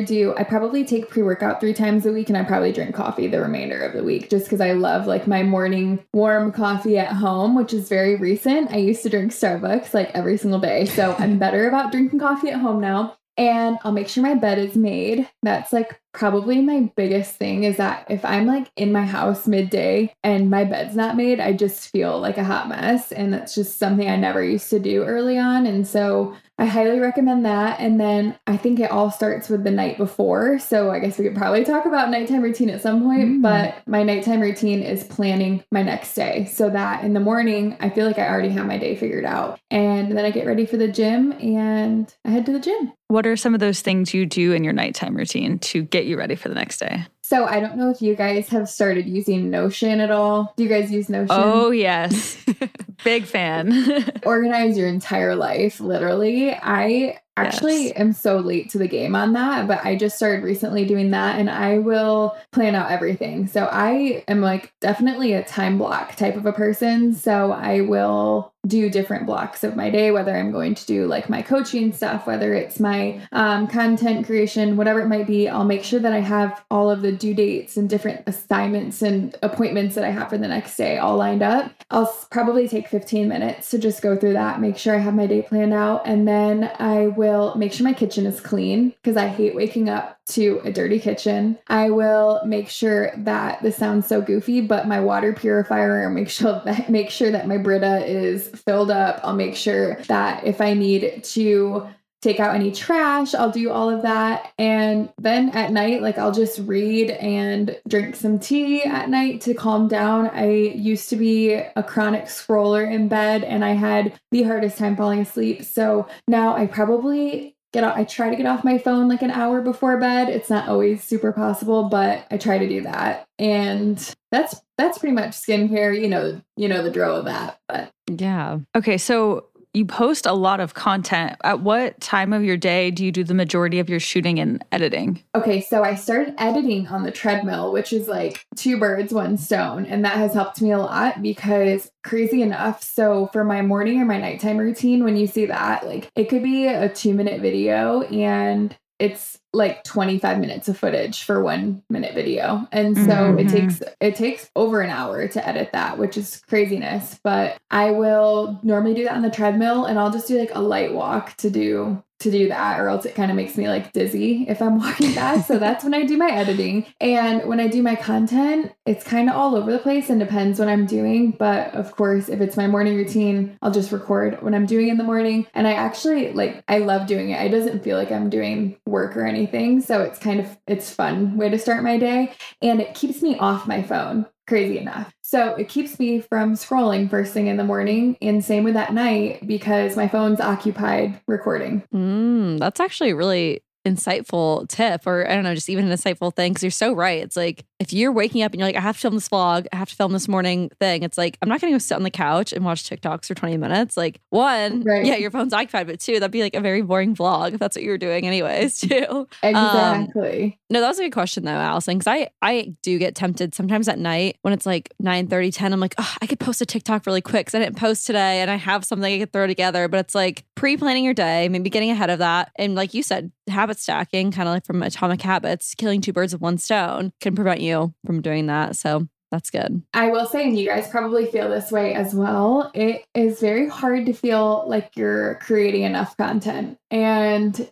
I probably take pre-workout 3 times a week and I probably drink coffee the remainder of the week just because I love like my morning warm coffee at home, which is very recent. I used to drink Starbucks like every single day. So I'm better about drinking coffee at home now. And I'll make sure my bed is made. That's like probably my biggest thing is that if I'm like in my house midday and my bed's not made, I just feel like a hot mess. And that's just something I never used to do early on. And so I highly recommend that. And then I think it all starts with the night before. So I guess we could probably talk about nighttime routine at some point, but my nighttime routine is planning my next day so that in the morning, I feel like I already have my day figured out. And then I get ready for the gym and I head to the gym. What are some of those things you do in your nighttime routine to get you ready for the next day? So I don't know if you guys have started using Notion at all. Do you guys use Notion? Oh, yes. Big fan. Organize your entire life, literally. I actually am so late to the game on that, but I just started recently doing that and I will plan out everything. So I am like definitely a time block type of a person. So I will do different blocks of my day, whether I'm going to do like my coaching stuff, whether it's my content creation, whatever it might be. I'll make sure that I have all of the due dates and different assignments and appointments that I have for the next day all lined up. I'll probably take 15 minutes to just go through that, make sure I have my day planned out, and then I will make sure my kitchen is clean because I hate waking up to a dirty kitchen. I will make sure that this sounds so goofy, but my water purifier, make sure that my Brita is filled up. I'll make sure that if I need to take out any trash, I'll do all of that. And then at night, like I'll just read and drink some tea at night to calm down. I used to be a chronic scroller in bed and I had the hardest time falling asleep. So now I probably I try to get off my phone like an hour before bed. It's not always super possible, but I try to do that. And that's that's pretty much skincare. You know the drill of that. But yeah. Okay, so you post a lot of content. At what time of your day do you do the majority of your shooting and editing? Okay, so I started editing on the treadmill, which is like 2 birds, 1 stone. And that has helped me a lot because crazy enough. So for my morning or my nighttime routine, when you see that, like it could be a 2-minute video and it's like 25 minutes of footage for 1-minute video. And so it takes over an hour to edit that, which is craziness. But I will normally do that on the treadmill, and I'll just do like a light walk to do that, or else it kind of makes me like dizzy if I'm walking fast. So that's when I do my editing. And when I do my content, it's kind of all over the place and depends what I'm doing. But of course, if it's my morning routine, I'll just record what I'm doing in the morning. And I actually I love doing it. It doesn't feel like I'm doing work or anything. So it's fun way to start my day. And it keeps me off my phone. Crazy enough. So it keeps me from scrolling first thing in the morning, and same with at night because my phone's occupied recording. That's actually a really insightful tip, or I don't know, just even an insightful thing, because you're so right. It's like if you're waking up and you're like, I have to film this vlog, I have to film this morning thing. It's like, I'm not going to go sit on the couch and watch TikToks for 20 minutes. Like, one, yeah, your phone's occupied, but 2, that'd be like a very boring vlog if that's what you were doing anyways, too. Exactly. No, that was a good question though, Allison, because I do get tempted sometimes at night when it's like 9:30, 10. I'm like, oh, I could post a TikTok really quick because I didn't post today and I have something I could throw together. But it's like pre-planning your day, maybe getting ahead of that. And like you said, habit stacking, kind of like from Atomic Habits, killing 2 birds with 1 stone can prevent you from doing that. So that's good. I will say, and you guys probably feel this way as well, it is very hard to feel like you're creating enough content. And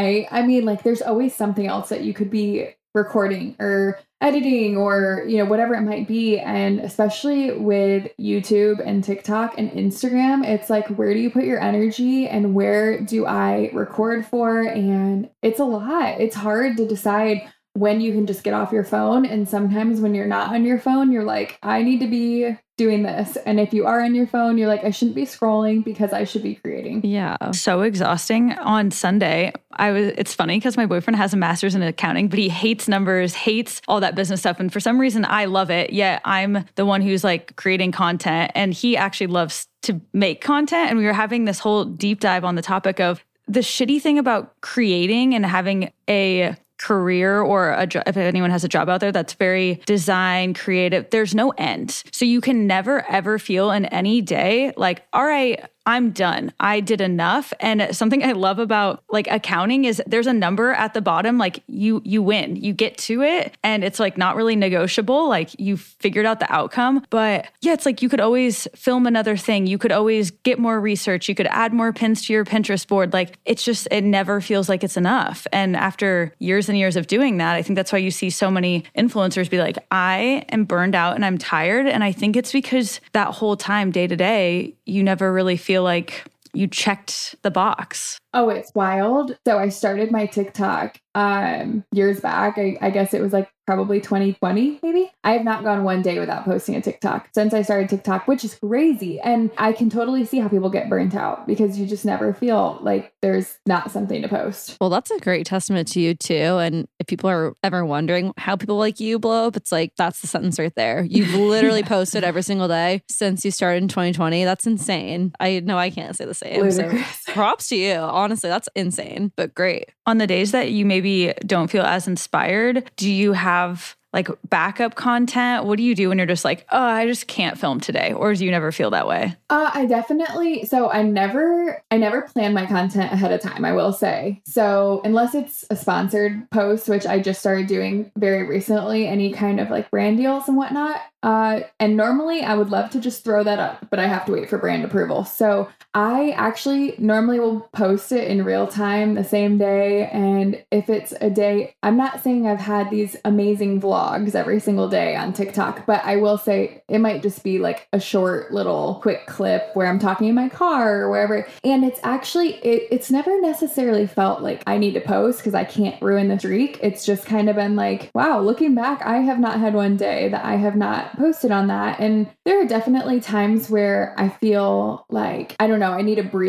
I mean, like there's always something else that you could be recording or editing or, whatever it might be. And especially with YouTube and TikTok and Instagram, it's like, where do you put your energy and where do I record for? And it's a lot. It's hard to decide when you can just get off your phone. And sometimes when you're not on your phone, you're like, I need to be doing this. And if you are on your phone, you're like, I shouldn't be scrolling because I should be creating. Yeah. So exhausting. On Sunday, it's funny because my boyfriend has a master's in accounting, but he hates numbers, hates all that business stuff. And for some reason, I love it. Yet I'm the one who's like creating content, and he actually loves to make content. And we were having this whole deep dive on the topic of the shitty thing about creating and having a career or a job, if anyone has a job out there that's very design, creative, there's no end. So you can never, ever feel in any day like, all right, I'm done. I did enough. And something I love about like accounting is there's a number at the bottom, like you win, you get to it. And it's like not really negotiable. Like you figured out the outcome. But yeah, it's like you could always film another thing. You could always get more research. You could add more pins to your Pinterest board. Like it never feels like it's enough. And after years and years of doing that, I think that's why you see so many influencers be like, I am burned out and I'm tired. And I think it's because that whole time, day to day, you never really feel like you checked the box. Oh, it's wild. So I started my TikTok years back. I guess it was like probably 2020, maybe. I have not gone one day without posting a TikTok since I started TikTok, which is crazy. And I can totally see how people get burnt out because you just never feel like there's not something to post. Well, that's a great testament to you too. And if people are ever wondering how people like you blow up, it's like, that's the sentence right there. You've literally posted every single day since you started in 2020. That's insane. I know I can't say the same. So props to you. Honestly, that's insane, but great. On the days that you maybe don't feel as inspired, do you have like backup content? What do you do when you're just like, oh, I just can't film today? Or do you never feel that way? I never plan my content ahead of time, I will say. So unless it's a sponsored post, which I just started doing very recently, any kind of like brand deals and whatnot. And normally I would love to just throw that up, but I have to wait for brand approval. So I actually normally will post it in real time the same day. And if it's a day, I'm not saying I've had these amazing vlogs every single day on TikTok, but I will say it might just be like a short little quick clip where I'm talking in my car or wherever. And it's actually, it's never necessarily felt like I need to post because I can't ruin the streak. It's just kind of been like, wow, looking back, I have not had one day that I have not posted on that. And there are definitely times where I feel like, I don't know, I need a breather.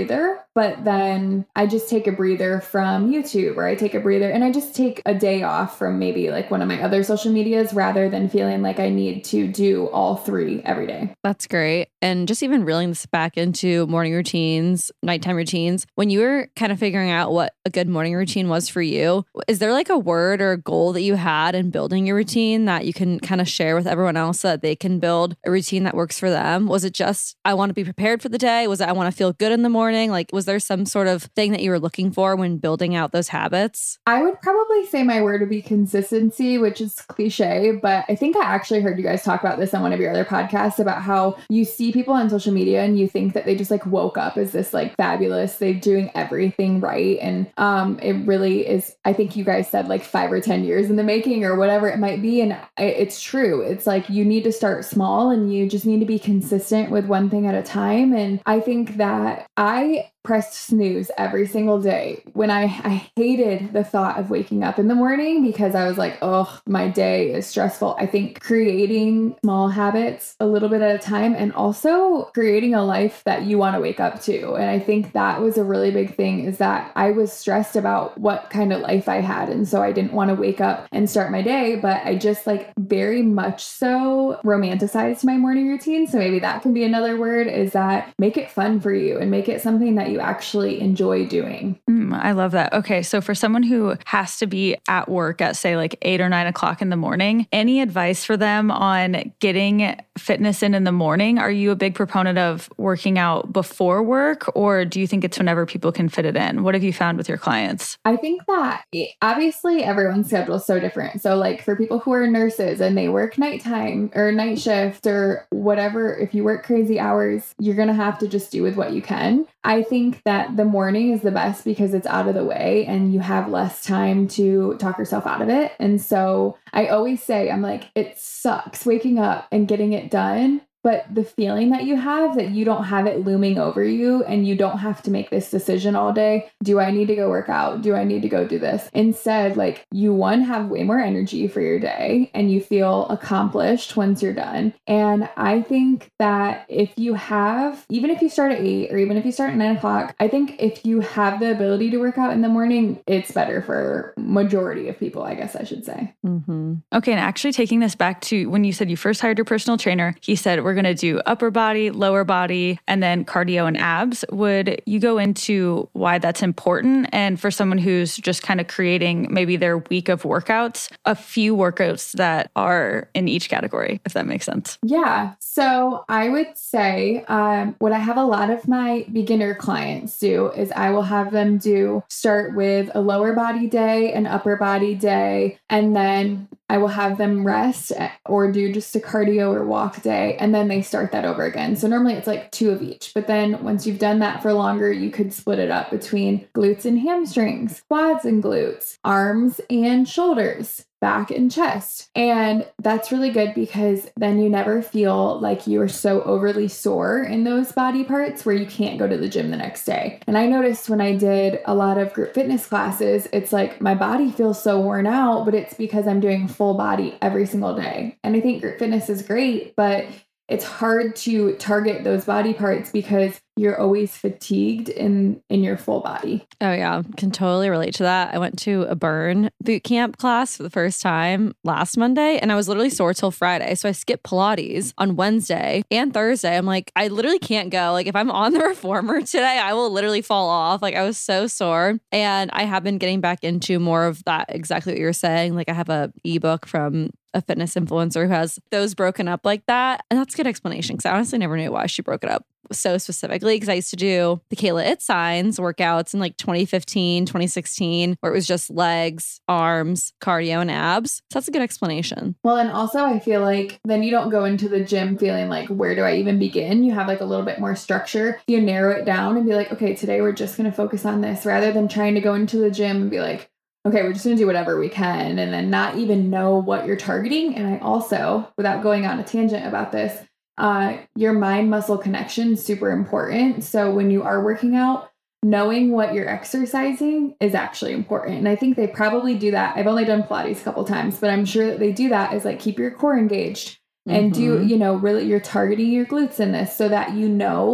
but then I just take a breather from YouTube, or I take a breather and I just take a day off from maybe like one of my other social medias rather than feeling like I need to do all three every day. That's great. And just even reeling this back into morning routines, nighttime routines, when you were kind of figuring out what a good morning routine was for you, is there like a word or a goal that you had in building your routine that you can kind of share with everyone else so that they can build a routine that works for them? Was it just, I want to be prepared for the day? Was it, I want to feel good in the morning? Like, was there some sort of thing that you were looking for when building out those habits? I would probably say my word would be consistency, which is cliche, but I think I actually heard you guys talk about this on one of your other podcasts about how you see people on social media and you think that they just like woke up as this like fabulous, they're doing everything right. And it really is, I think you guys said like 5 or 10 years in the making or whatever it might be. And it's true. It's like you need to start small and you just need to be consistent with one thing at a time. And I think that I pressed snooze every single day when I hated the thought of waking up in the morning because I was like, oh, my day is stressful. I think creating small habits a little bit at a time and also creating a life that you want to wake up to. And I think that was a really big thing, is that I was stressed about what kind of life I had. And so I didn't want to wake up and start my day, but I just like very much so romanticized my morning routine. So maybe that can be another word, is that make it fun for you and make it something that you actually enjoy doing. I love that. Okay. So for someone who has to be at work at say like 8 or 9 o'clock in the morning, any advice for them on getting fitness in the morning? Are you a big proponent of working out before work, or do you think it's whenever people can fit it in? What have you found with your clients? I think that obviously everyone's schedule is so different. So like for people who are nurses and they work nighttime or night shift or whatever, if you work crazy hours, you're going to have to just do with what you can. I think that the morning is the best because it's out of the way and you have less time to talk yourself out of it. And so I always say, I'm like, it sucks waking up and getting it done. But the feeling that you have that you don't have it looming over you and you don't have to make this decision all day. Do I need to go work out? Do I need to go do this? Instead, like you have way more energy for your day and you feel accomplished once you're done. And I think that if you have, even if you start at 8 or even if you start at 9 o'clock, I think if you have the ability to work out in the morning, it's better for majority of people, I guess I should say. Mm-hmm. Okay. And actually taking this back to when you said you first hired your personal trainer, he said, we're going to do upper body, lower body, and then cardio and abs. Would you go into why that's important? And for someone who's just kind of creating maybe their week of workouts, a few workouts that are in each category, if that makes sense. Yeah. So I would say what I have a lot of my beginner clients do is I will have them start with a lower body day, an upper body day, and then I will have them rest or do just a cardio or walk day, and then they start that over again. So normally it's like 2 of each, but then once you've done that for longer, you could split it up between glutes and hamstrings, quads and glutes, arms and shoulders, back and chest. And that's really good because then you never feel like you are so overly sore in those body parts where you can't go to the gym the next day. And I noticed when I did a lot of group fitness classes, it's like my body feels so worn out, but it's because I'm doing full body every single day. And I think group fitness is great, but it's hard to target those body parts because you're always fatigued in your full body. Oh yeah, can totally relate to that. I went to a burn boot camp class for the first time last Monday and I was literally sore till Friday. So I skipped Pilates on Wednesday and Thursday. I'm like, I literally can't go. Like if I'm on the reformer today, I will literally fall off. Like I was so sore. And I have been getting back into more of that, exactly what you're saying. Like I have a ebook from a fitness influencer who has those broken up like that. And that's a good explanation because I honestly never knew why she broke it up so specifically, because I used to do the Kayla It Signs workouts in like 2015, 2016, where it was just legs, arms, cardio, and abs. So that's a good explanation. Well, and also I feel like then you don't go into the gym feeling like, where do I even begin? You have like a little bit more structure. You narrow it down and be like, okay, today we're just going to focus on this, rather than trying to go into the gym and be like, okay, we're just going to do whatever we can and then not even know what you're targeting. And I also, without going on a tangent about this, your mind muscle connection is super important. So when you are working out, knowing what you're exercising is actually important. And I think they probably do that. I've only done Pilates a couple times, but I'm sure that they do that is like keep your core engaged and do, really you're targeting your glutes in this so that you know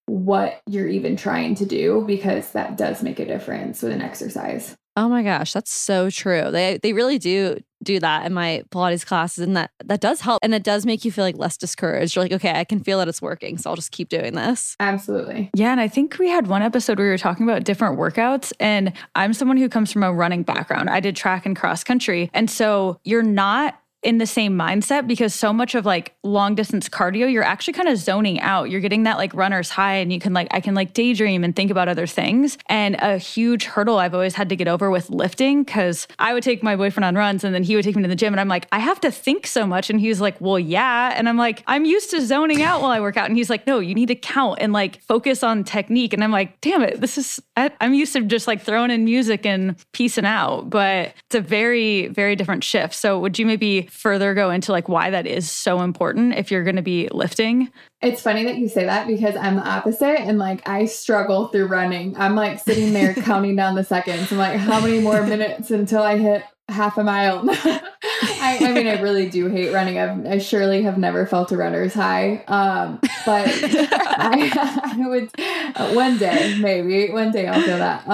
what you're even trying to do, because that does make a difference with an exercise. Oh my gosh, that's so true. They really do that in my Pilates classes, and that does help. And it does make you feel like less discouraged. You're like, okay, I can feel that it's working, so I'll just keep doing this. Absolutely. Yeah. And I think we had one episode where we were talking about different workouts, and I'm someone who comes from a running background. I did track and cross country. And so you're not in the same mindset, because so much of like long distance cardio, you're actually kind of zoning out. You're getting that like runner's high, and I can like daydream and think about other things. And a huge hurdle I've always had to get over with lifting, because I would take my boyfriend on runs and then he would take me to the gym, and I'm like, I have to think so much. And he's like, well, yeah. And I'm like, I'm used to zoning out while I work out. And he's like, no, you need to count and like focus on technique. And I'm like, damn it, I'm used to just like throwing in music and peacing out. But it's a very, very different shift. So would you maybe further go into like why that is so important if you're going to be lifting? It's funny that you say that, because I'm the opposite, and like I struggle through running. I'm like sitting there counting down the seconds. I'm like, how many more minutes until I hit half a mile? I mean, I really do hate running. I surely have never felt a runner's high. But I would one day I'll feel that.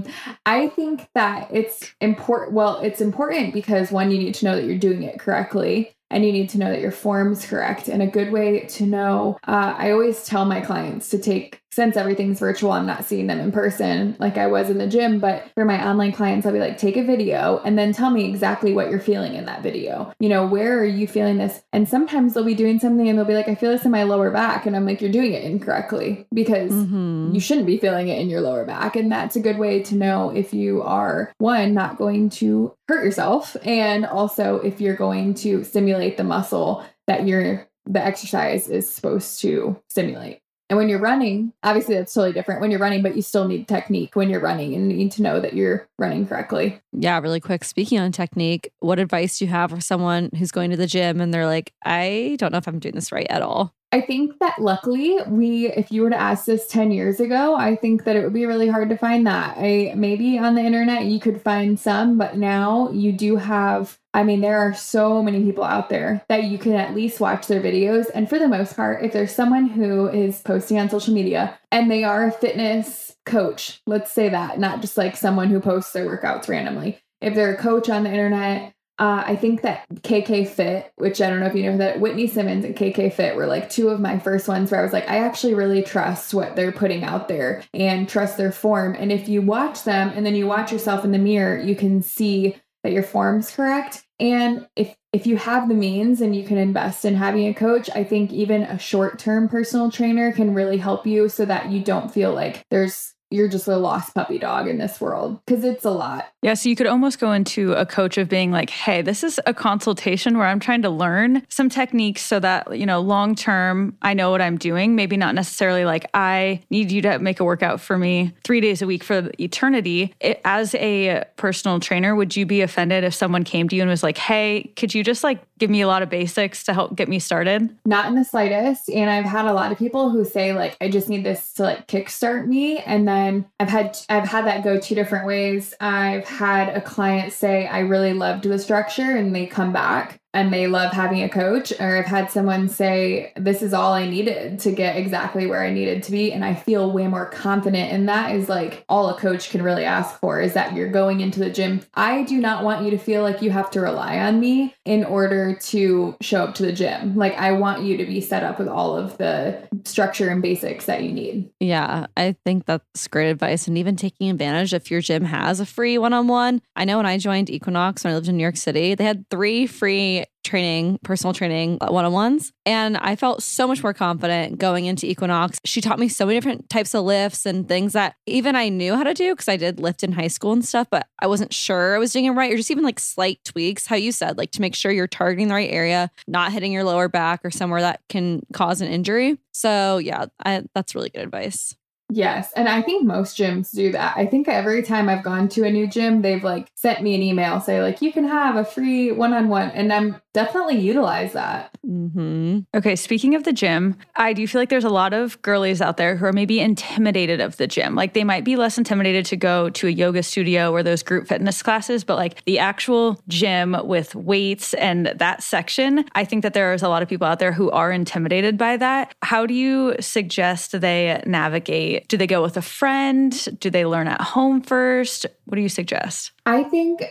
I think that it's important. Well, it's important because one, you need to know that you're doing it correctly. And you need to know that your form's correct. And a good way to know, I always tell my clients to since everything's virtual, I'm not seeing them in person like I was in the gym, but for my online clients, I'll be like, take a video and then tell me exactly what you're feeling in that video. You know, where are you feeling this? And sometimes they'll be doing something and they'll be like, I feel this in my lower back. And I'm like, you're doing it incorrectly, because you shouldn't be feeling it in your lower back. And that's a good way to know if you are, one, not going to hurt yourself, and also if you're going to stimulate the muscle that the exercise is supposed to stimulate. And when you're running, obviously that's totally different when you're running, but you still need technique when you're running, and you need to know that you're running correctly. Yeah, really quick. Speaking on technique, what advice do you have for someone who's going to the gym and they're like, I don't know if I'm doing this right at all? I think that luckily if you were to ask this 10 years ago, I think that it would be really hard to find that. Maybe on the internet you could find some, but now you do have, there are so many people out there that you can at least watch their videos. And for the most part, if there's someone who is posting on social media and they are a fitness coach, let's say that, not just like someone who posts their workouts randomly. If they're a coach on the internet, I think that KK Fit, which I don't know if you know that, Whitney Simmons and KK Fit were like two of my first ones where I was like, I actually really trust what they're putting out there and trust their form. And if you watch them and then you watch yourself in the mirror, you can see that your form's correct. And if you have the means and you can invest in having a coach, I think even a short-term personal trainer can really help you so that you don't feel like you're just a lost puppy dog in this world, because it's a lot. Yeah. So you could almost go into a coach of being like, hey, this is a consultation where I'm trying to learn some techniques so that, long term, I know what I'm doing. Maybe not necessarily like, I need you to make a workout for me 3 days a week for eternity. As a personal trainer, would you be offended if someone came to you and was like, hey, could you just like give me a lot of basics to help get me started? Not in the slightest. And I've had a lot of people who say like, I just need this to like kickstart me. And then I've had that go two different ways. I've had a client say, I really loved the structure, and they come back and they love having a coach. Or I've had someone say, this is all I needed to get exactly where I needed to be. And I feel way more confident. And that is like all a coach can really ask for, is that you're going into the gym. I do not want you to feel like you have to rely on me in order to show up to the gym. Like, I want you to be set up with all of the structure and basics that you need. Yeah, I think that's great advice. And even taking advantage if your gym has a free one-on-one. I know when I joined Equinox, when I lived in New York City, they had 3 free personal training one-on-ones. And I felt so much more confident going into Equinox. She taught me so many different types of lifts and things that even I knew how to do, because I did lift in high school and stuff, but I wasn't sure I was doing it right, or just even like slight tweaks, how you said, like to make sure you're targeting the right area, not hitting your lower back or somewhere that can cause an injury. So yeah, that's really good advice. Yes. And I think most gyms do that. I think every time I've gone to a new gym, they've like sent me an email, say like, you can have a free one-on-one. And definitely utilize that. Mm-hmm. Okay, speaking of the gym, I do feel like there's a lot of girlies out there who are maybe intimidated of the gym. Like they might be less intimidated to go to a yoga studio or those group fitness classes, but like the actual gym with weights and that section, I think that there's a lot of people out there who are intimidated by that. How do you suggest they navigate? Do they go with a friend? Do they learn at home first? What do you suggest? I think,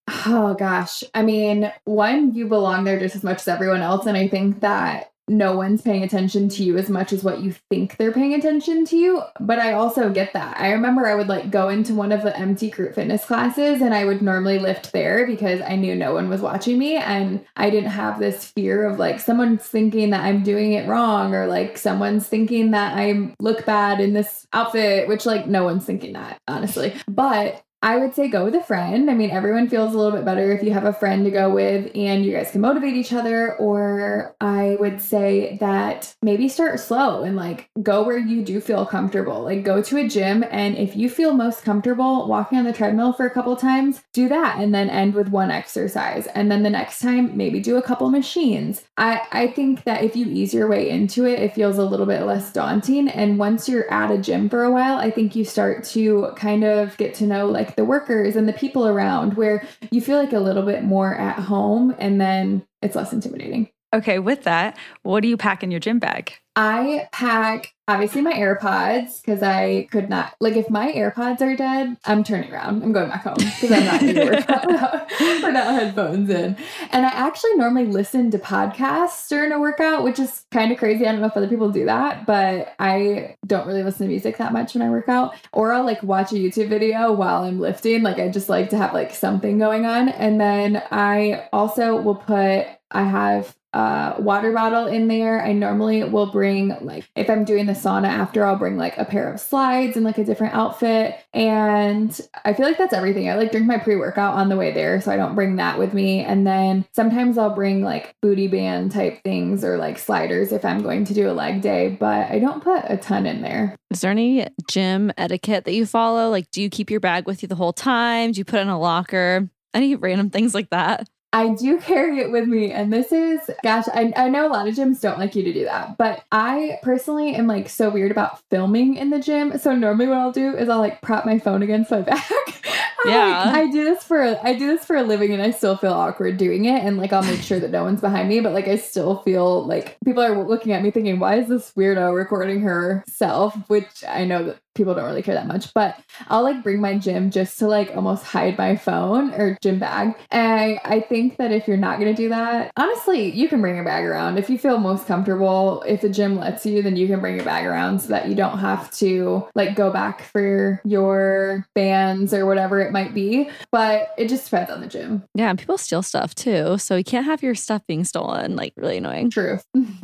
oh gosh, I mean, one, you belong there just as much as everyone else. And I think that no one's paying attention to you as much as what you think they're paying attention to you. But I also get that. I remember I would like go into one of the empty group fitness classes and I would normally lift there because I knew no one was watching me. And I didn't have this fear of like someone's thinking that I'm doing it wrong or like someone's thinking that I look bad in this outfit, which like no one's thinking that, honestly. But I would say go with a friend. I mean, everyone feels a little bit better if you have a friend to go with and you guys can motivate each other. Or I would say that maybe start slow and like go where you do feel comfortable. Like go to a gym, and if you feel most comfortable walking on the treadmill for a couple times, do that and then end with one exercise. And then the next time, maybe do a couple machines. I think that if you ease your way into it, it feels a little bit less daunting. And once you're at a gym for a while, I think you start to kind of get to know like the workers and the people around where you feel like a little bit more at home, and then it's less intimidating. Okay, with that, what do you pack in your gym bag? I pack obviously my AirPods because I could not, like if my AirPods are dead, I'm turning around. I'm going back home because I'm not going to work out without headphones in. And I actually normally listen to podcasts during a workout, which is kind of crazy. I don't know if other people do that, but I don't really listen to music that much when I work out. Or I'll like watch a YouTube video while I'm lifting. Like I just like to have like something going on. And then I also will I have a water bottle in there. I normally will bring like, if I'm doing the sauna after, I'll bring like a pair of slides and like a different outfit. And I feel like that's everything. I like drink my pre-workout on the way there, so I don't bring that with me. And then sometimes I'll bring like booty band type things or like sliders if I'm going to do a leg day, but I don't put a ton in there. Is there any gym etiquette that you follow? Like, do you keep your bag with you the whole time? Do you put it in a locker? Any random things like that? I do carry it with me. And this is, gosh, I know a lot of gyms don't like you to do that, but I personally am like so weird about filming in the gym. So normally what I'll do is I'll like prop my phone against my back. Yeah. I do this for a living and I still feel awkward doing it. And like, I'll make sure that no one's behind me, but like, I still feel like people are looking at me thinking, why is this weirdo recording herself? Which I know that people don't really care that much, but I'll like bring my gym just to like almost hide my phone or gym bag. And I think that if you're not going to do that, honestly, you can bring your bag around. If you feel most comfortable, if the gym lets you, then you can bring your bag around so that you don't have to like go back for your bands or whatever it might be. But it just depends on the gym. Yeah, and people steal stuff too. So you can't have your stuff being stolen. Like really annoying. True.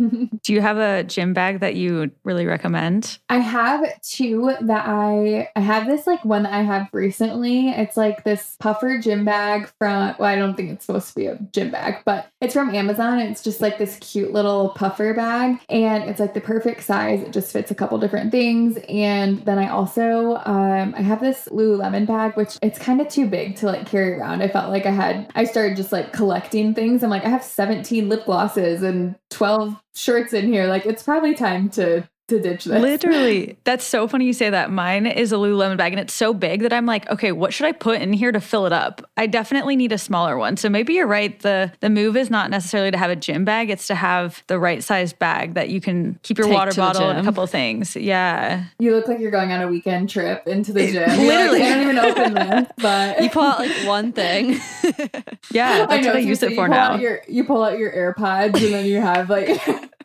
Do you have a gym bag that you really recommend? I have two that I have this like one that I have recently. It's like this puffer gym bag from, well, I don't think it's supposed to be a gym bag, but it's from Amazon. It's just like this cute little puffer bag and it's like the perfect size. It just fits a couple different things. And then I also, I have this Lululemon bag, which it's kind of too big to like carry around. I felt like I started just like collecting things. I'm like, I have 17 lip glosses and 12 shirts in here. Like it's probably time to ditch this. Literally. That's so funny you say that. Mine is a Lululemon bag and it's so big that I'm like, okay, what should I put in here to fill it up? I definitely need a smaller one. So maybe you're right. The move is not necessarily to have a gym bag. It's to have the right size bag that you can keep your water bottle and a couple of things. Yeah. You look like you're going on a weekend trip into the gym. Literally. Like, I don't even open this, but you pull out like one thing. Yeah. That's what I use it for now. You pull out your AirPods and then you have like...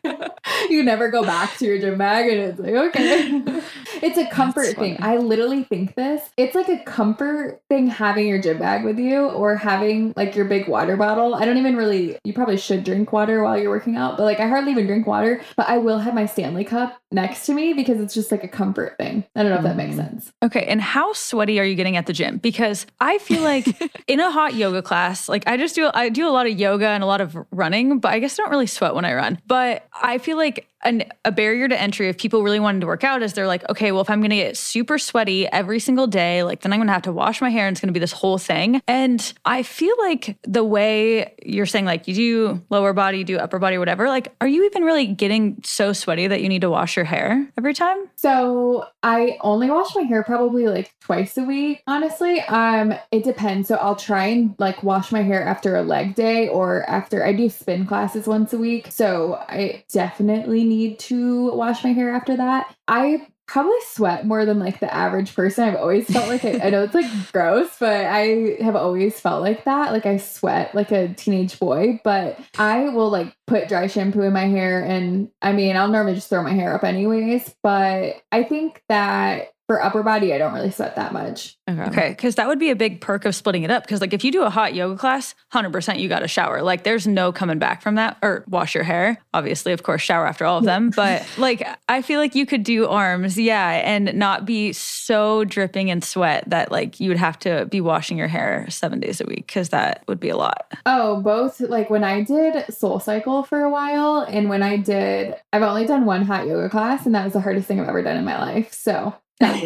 You never go back to your gym bag and it's like, okay. It's a comfort thing. I literally think this. It's like a comfort thing having your gym bag with you or having like your big water bottle. I don't even really, you probably should drink water while you're working out, but like I hardly even drink water, but I will have my Stanley cup next to me because it's just like a comfort thing. I don't know if that makes sense. Okay. And how sweaty are you getting at the gym? Because I feel like in a hot yoga class, like I do a lot of yoga and a lot of running, but I guess I don't really sweat when I run. But I feel like a barrier to entry if people really wanted to work out is they're like, okay, well, if I'm going to get super sweaty every single day, like then I'm going to have to wash my hair and it's going to be this whole thing. And I feel like the way you're saying, like you do lower body, you do upper body, whatever, like, are you even really getting so sweaty that you need to wash your hair every time? So I only wash my hair probably like twice a week, honestly. It depends. So I'll try and like wash my hair after a leg day or after I do spin classes once a week. So I definitely need to wash my hair after that. I probably sweat more than like the average person. I've always felt like I know it's like gross, but I have always felt like that. Like I sweat like a teenage boy, but I will like put dry shampoo in my hair. And I mean, I'll normally just throw my hair up anyways, but I think that for upper body, I don't really sweat that much. Okay. Because that would be a big perk of splitting it up. Because like if you do a hot yoga class, 100% you got to shower. Like there's no coming back from that, or wash your hair. Obviously, of course, shower after all of them. But like I feel like you could do arms, and not be so dripping in sweat that like you would have to be washing your hair 7 days a week, because that would be a lot. Oh, both. Like when I did Soul Cycle for a while, and when I've only done one hot yoga class, and that was the hardest thing I've ever done in my life. So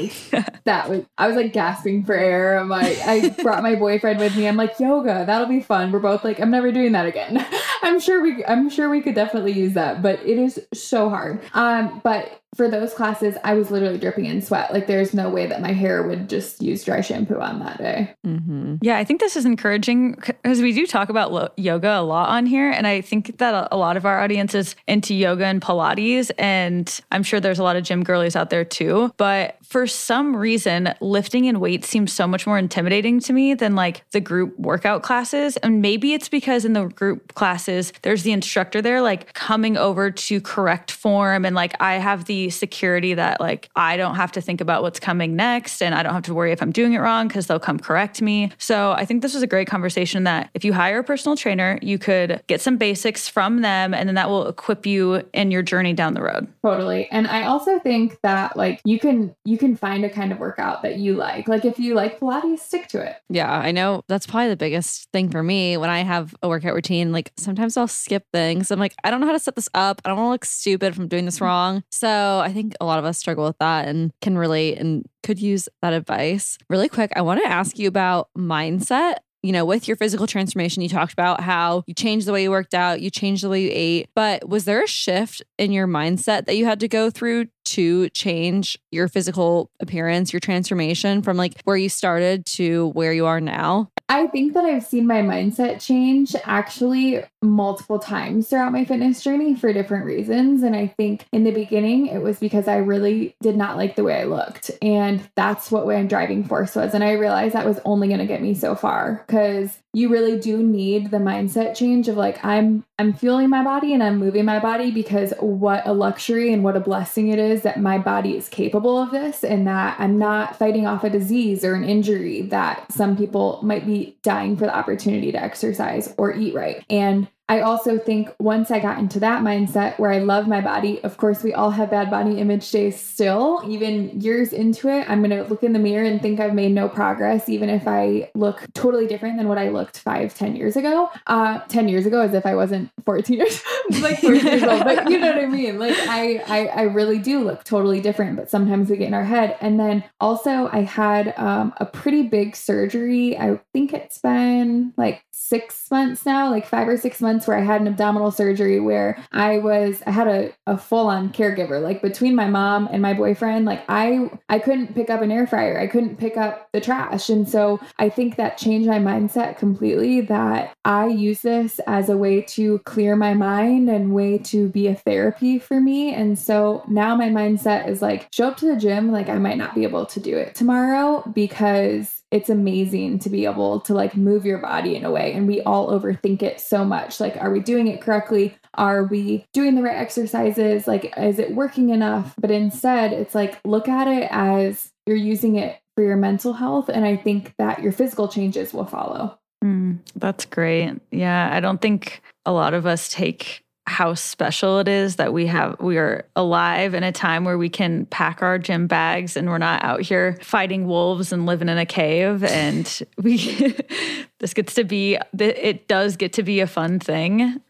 I was like gasping for air. I'm like, I brought my boyfriend with me. I'm like, yoga, that'll be fun. We're both like, I'm never doing that again. I'm sure we could definitely use that, but it is so hard. But for those classes, I was literally dripping in sweat. Like there's no way that my hair would just use dry shampoo on that day. Mm-hmm. Yeah, I think this is encouraging because we do talk about yoga a lot on here. And I think that a lot of our audience is into yoga and Pilates. And I'm sure there's a lot of gym girlies out there too. But for some reason, lifting in weights seems so much more intimidating to me than like the group workout classes. And maybe it's because in the group classes, there's the instructor there like coming over to correct form. And like I have the security that like I don't have to think about what's coming next, and I don't have to worry if I'm doing it wrong because they'll come correct me. So I think this was a great conversation that if you hire a personal trainer, you could get some basics from them, and then that will equip you in your journey down the road. Totally. And I also think that like you can find a kind of workout that you like. Like if you like Pilates, stick to it. Yeah, I know that's probably the biggest thing for me when I have a workout routine. Like sometimes I'll skip things. I'm like, I don't know how to set this up. I don't want to look stupid if I'm doing this wrong. So I think a lot of us struggle with that and can relate and could use that advice. Really quick, I want to ask you about mindset. You know, with your physical transformation, you talked about how you changed the way you worked out, you changed the way you ate, but was there a shift in your mindset that you had to go through to change your physical appearance, your transformation from like where you started to where you are now? I think that I've seen my mindset change actually multiple times throughout my fitness journey for different reasons. And I think in the beginning, it was because I really did not like the way I looked. And that's what my driving force was. And I realized that was only going to get me so far, because you really do need the mindset change of like, I'm fueling my body and I'm moving my body, because what a luxury and what a blessing it is that my body is capable of this, and that I'm not fighting off a disease or an injury that some people might be dying for the opportunity to exercise or eat right. And I also think once I got into that mindset where I love my body, of course, we all have bad body image days still, even years into it, I'm going to look in the mirror and think I've made no progress, even if I look totally different than what I looked 5-10 years ago. 10 years ago, as if I wasn't 14 years, like 14 years old, but you know what I mean? Like I really do look totally different, but sometimes we get in our head. And then also I had a pretty big surgery. I think it's been like 6 months now, like 5 or 6 months, where I had an abdominal surgery where I had a full-on caregiver, like between my mom and my boyfriend. Like I couldn't pick up an air fryer. I couldn't pick up the trash. And so I think that changed my mindset completely, that I use this as a way to clear my mind and way to be a therapy for me. And so now my mindset is like, show up to the gym. Like I might not be able to do it tomorrow, because it's amazing to be able to like move your body in a way. And we all overthink it so much. Like, are we doing it correctly? Are we doing the right exercises? Like, is it working enough? But instead, it's like, look at it as you're using it for your mental health. And I think that your physical changes will follow. That's great. Yeah. I don't think a lot of us take how special it is that we are alive in a time where we can pack our gym bags and we're not out here fighting wolves and living in a cave. And it does get to be a fun thing.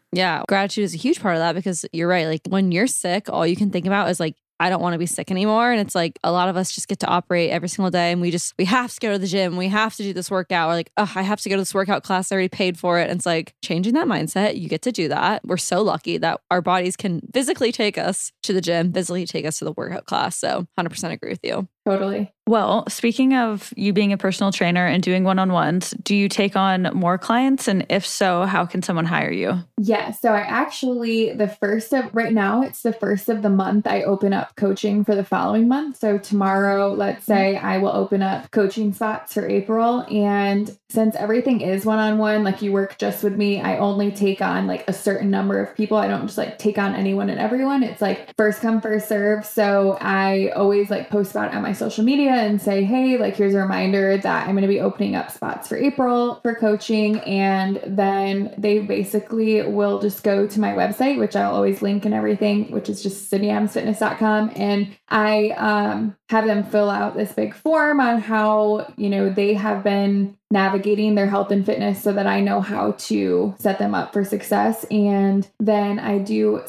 Yeah. Gratitude is a huge part of that because you're right. Like when you're sick, all you can think about is like, I don't want to be sick anymore. And it's like a lot of us just get to operate every single day and we have to go to the gym. We have to do this workout. Or like, oh, I have to go to this workout class. I already paid for it. And it's like changing that mindset. You get to do that. We're so lucky that our bodies can physically take us to the gym, physically take us to the workout class. So 100% agree with you. Totally. Well, speaking of you being a personal trainer and doing one-on-ones, do you take on more clients? And if so, how can someone hire you? Yeah. So I actually, right now, it's the first of the month, I open up coaching for the following month. So tomorrow, let's say I will open up coaching spots for April. And since everything is one-on-one, like you work just with me, I only take on like a certain number of people. I don't just like take on anyone and everyone. It's like first come, first serve. So I always like post about it on my social media and say, hey, like here's a reminder that I'm going to be opening up spots for April for coaching. And then they basically will just go to my website, which I'll always link and everything, which is just sydneyadamsfitness.com. And I have them fill out this big form on how, they have been navigating their health and fitness so that I know how to set them up for success. And then I do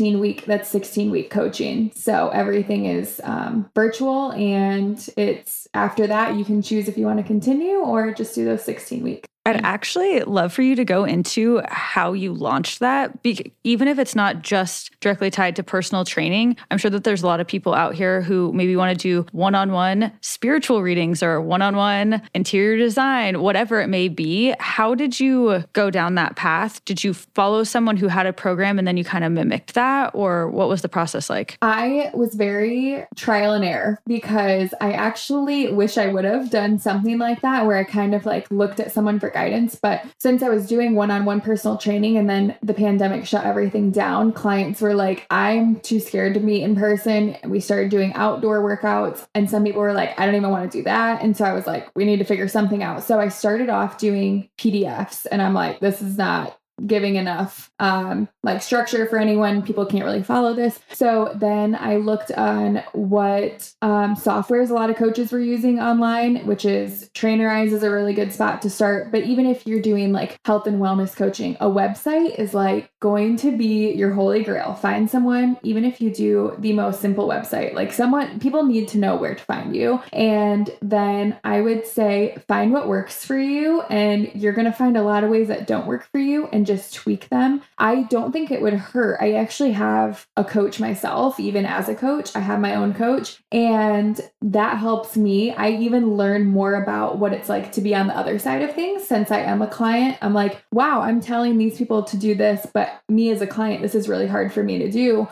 16-week coaching. So everything is virtual, and it's after that you can choose if you want to continue or just do those 16-week. I'd actually love for you to go into how you launched that, even if it's not just directly tied to personal training. I'm sure that there's a lot of people out here who maybe want to do one-on-one spiritual readings or one-on-one interior design, whatever it may be. How did you go down that path? Did you follow someone who had a program and then you kind of mimicked that? Or what was the process like? I was very trial and error because I actually wish I would have done something like that where I kind of like looked at someone for guidance. But since I was doing one-on-one personal training and then the pandemic shut everything down, clients were like, I'm too scared to meet in person. And we started doing outdoor workouts. And some people were like, I don't even want to do that. And so I was like, we need to figure something out. So I started off doing PDFs and I'm like, this is not giving enough like structure for anyone. People can't really follow this. So then I looked on what softwares a lot of coaches were using online, which is Trainerize is a really good spot to start. But even if you're doing like health and wellness coaching, a website is like going to be your holy grail. Find someone, even if you do the most simple website, like people need to know where to find you. And then I would say find what works for you, and you're going to find a lot of ways that don't work for you and just tweak them. I don't think it would hurt. I actually have a coach myself. Even as a coach, I have my own coach, and that helps me. I even learn more about what it's like to be on the other side of things. Since I am a client, I'm like, wow, I'm telling these people to do this, but me as a client, this is really hard for me to do.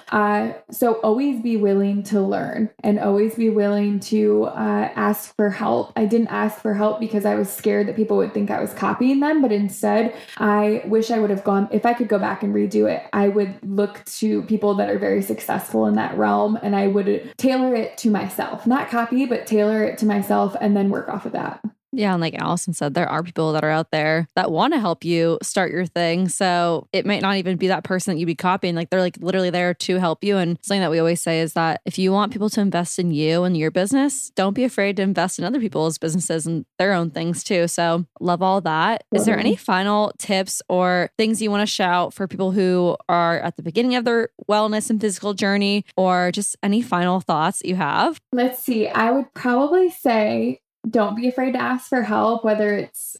So always be willing to learn and always be willing to ask for help. I didn't ask for help because I was scared that people would think I was copying them, but instead I wish I would have gone, if I could go back and redo it, I would look to people that are very successful in that realm, and I would tailor it to myself, not copy, but tailor it to myself and then work off of that. Yeah. And like Allison said, there are people that are out there that want to help you start your thing. So it might not even be that person that you'd be copying. Like they're like literally there to help you. And something that we always say is that if you want people to invest in you and your business, don't be afraid to invest in other people's businesses and their own things too. So love all that. Is there any final tips or things you want to shout for people who are at the beginning of their wellness and physical journey, or just any final thoughts that you have? Let's see. I would probably say, don't be afraid to ask for help, whether it's,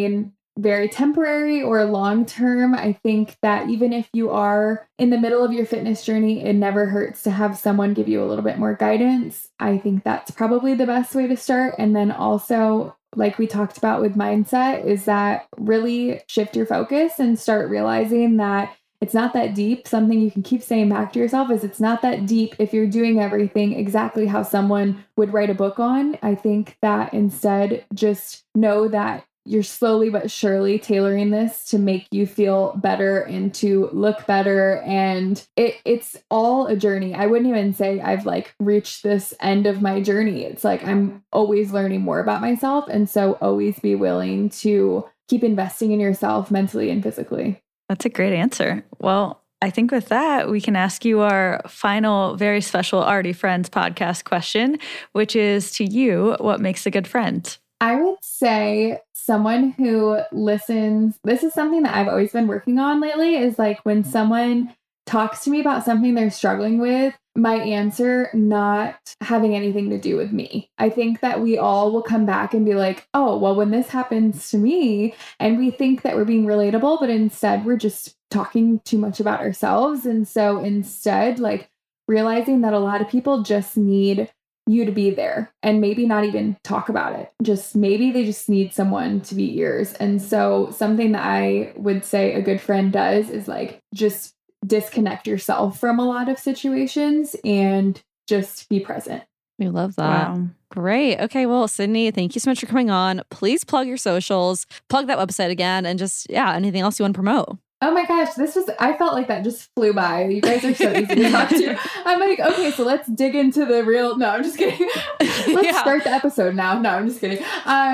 very temporary or long term. I think that even if you are in the middle of your fitness journey, it never hurts to have someone give you a little bit more guidance. I think that's probably the best way to start. And then also, like we talked about with mindset, is that really shift your focus and start realizing that it's not that deep. Something you can keep saying back to yourself is it's not that deep if you're doing everything exactly how someone would write a book on. I think that instead, just know that you're slowly but surely tailoring this to make you feel better and to look better. And it's all a journey. I wouldn't even say I've like reached this end of my journey. It's like I'm always learning more about myself. And so always be willing to keep investing in yourself mentally and physically. That's a great answer. Well, I think with that, we can ask you our final, very special Already Friends podcast question, which is to you, what makes a good friend? I would say someone who listens, this is something that I've always been working on lately, is like when someone talks to me about something they're struggling with, my answer not having anything to do with me. I think that we all will come back and be like, oh, well, when this happens to me, and we think that we're being relatable, but instead we're just talking too much about ourselves. And so instead, like realizing that a lot of people just need you to be there and maybe not even talk about it. Just maybe they just need someone to be ears. And so something that I would say a good friend does is like just disconnect yourself from a lot of situations and just be present. We love that. Wow. Great. Okay. Well, Sydney, thank you so much for coming on. Please plug your socials, plug that website again, and just, anything else you want to promote. Oh my gosh, I felt like that just flew by. You guys are so easy to talk to. I'm like, okay, so let's dig into the real, no, I'm just kidding. Let's start the episode now. No, I'm just kidding.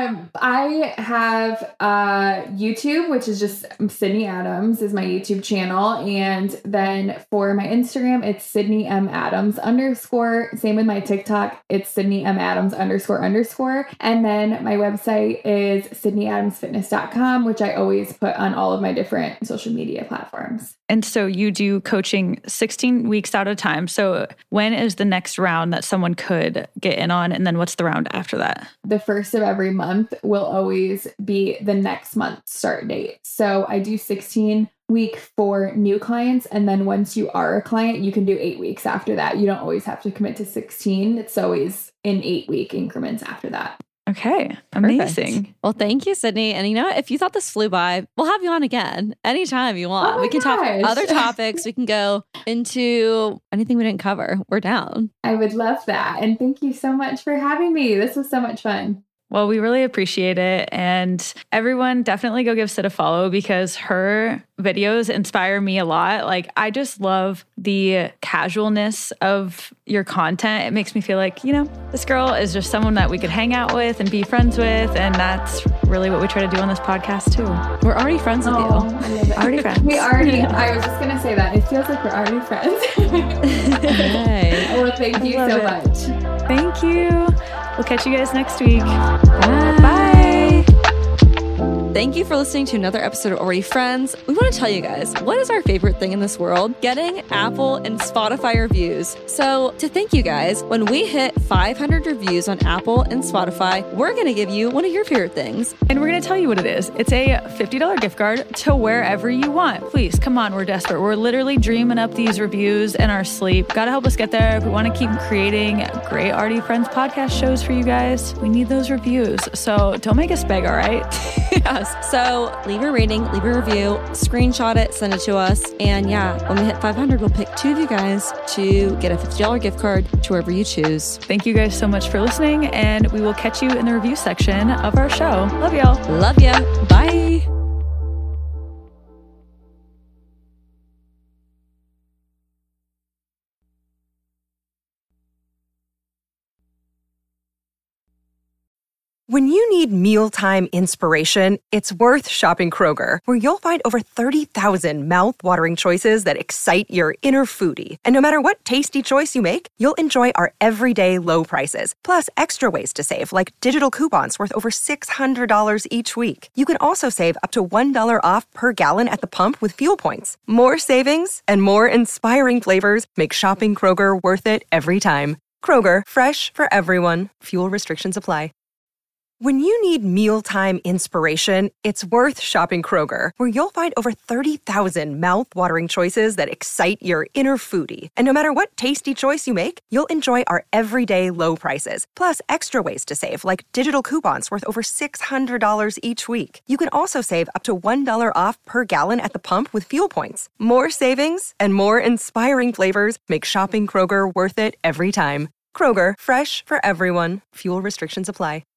I have YouTube, which is just Sydney Adams is my YouTube channel. And then for my Instagram, it's Sydney M Adams _. Same with my TikTok, it's Sydney M Adams __. And then my website is sydneyadamsfitness.com, which I always put on all of my different social media platforms. And so you do coaching 16 weeks at a time. So when is the next round that someone could get in on? And then what's the round after that? The first of every month will always be the next month's start date. So I do 16 week for new clients. And then once you are a client, you can do 8 weeks after that. You don't always have to commit to 16. It's always in 8-week increments after that. Okay. Amazing. Perfect. Well, thank you, Sydney. And you know what? If you thought this flew by, we'll have you on again anytime you want. We can talk other topics. We can go into anything we didn't cover. We're down. I would love that. And thank you so much for having me. This was so much fun. Well, we really appreciate it. And everyone definitely go give Sid a follow because her videos inspire me a lot. Like, I just love the casualness of your content. It makes me feel like, this girl is just someone that we could hang out with and be friends with. And that's really what we try to do on this podcast too. We're already friends with you. Already friends. I was just going to say that. It feels like we're already friends. Hey. Well, thank you so much. Thank you. We'll catch you guys next week. Bye. Thank you for listening to another episode of Already Friends. We want to tell you guys, what is our favorite thing in this world? Getting Apple and Spotify reviews. So to thank you guys, when we hit 500 reviews on Apple and Spotify, we're going to give you one of your favorite things. And we're going to tell you what it is. It's a $50 gift card to wherever you want. Please, come on, we're desperate. We're literally dreaming up these reviews in our sleep. Got to help us get there. We want to keep creating great Already Friends podcast shows for you guys. We need those reviews. So don't make us beg, all right? Yes. So leave a rating, leave a review, screenshot it, send it to us. And when we hit 500, we'll pick 2 of you guys to get a $50 gift card to wherever you choose. Thank you guys so much for listening. And we will catch you in the review section of our show. Love y'all. Love ya. Bye. When you need mealtime inspiration, it's worth shopping Kroger, where you'll find over 30,000 mouth-watering choices that excite your inner foodie. And no matter what tasty choice you make, you'll enjoy our everyday low prices, plus extra ways to save, like digital coupons worth over $600 each week. You can also save up to $1 off per gallon at the pump with fuel points. More savings and more inspiring flavors make shopping Kroger worth it every time. Kroger, fresh for everyone. Fuel restrictions apply. When you need mealtime inspiration, it's worth shopping Kroger, where you'll find over 30,000 mouth-watering choices that excite your inner foodie. And no matter what tasty choice you make, you'll enjoy our everyday low prices, plus extra ways to save, like digital coupons worth over $600 each week. You can also save up to $1 off per gallon at the pump with fuel points. More savings and more inspiring flavors make shopping Kroger worth it every time. Kroger, fresh for everyone. Fuel restrictions apply.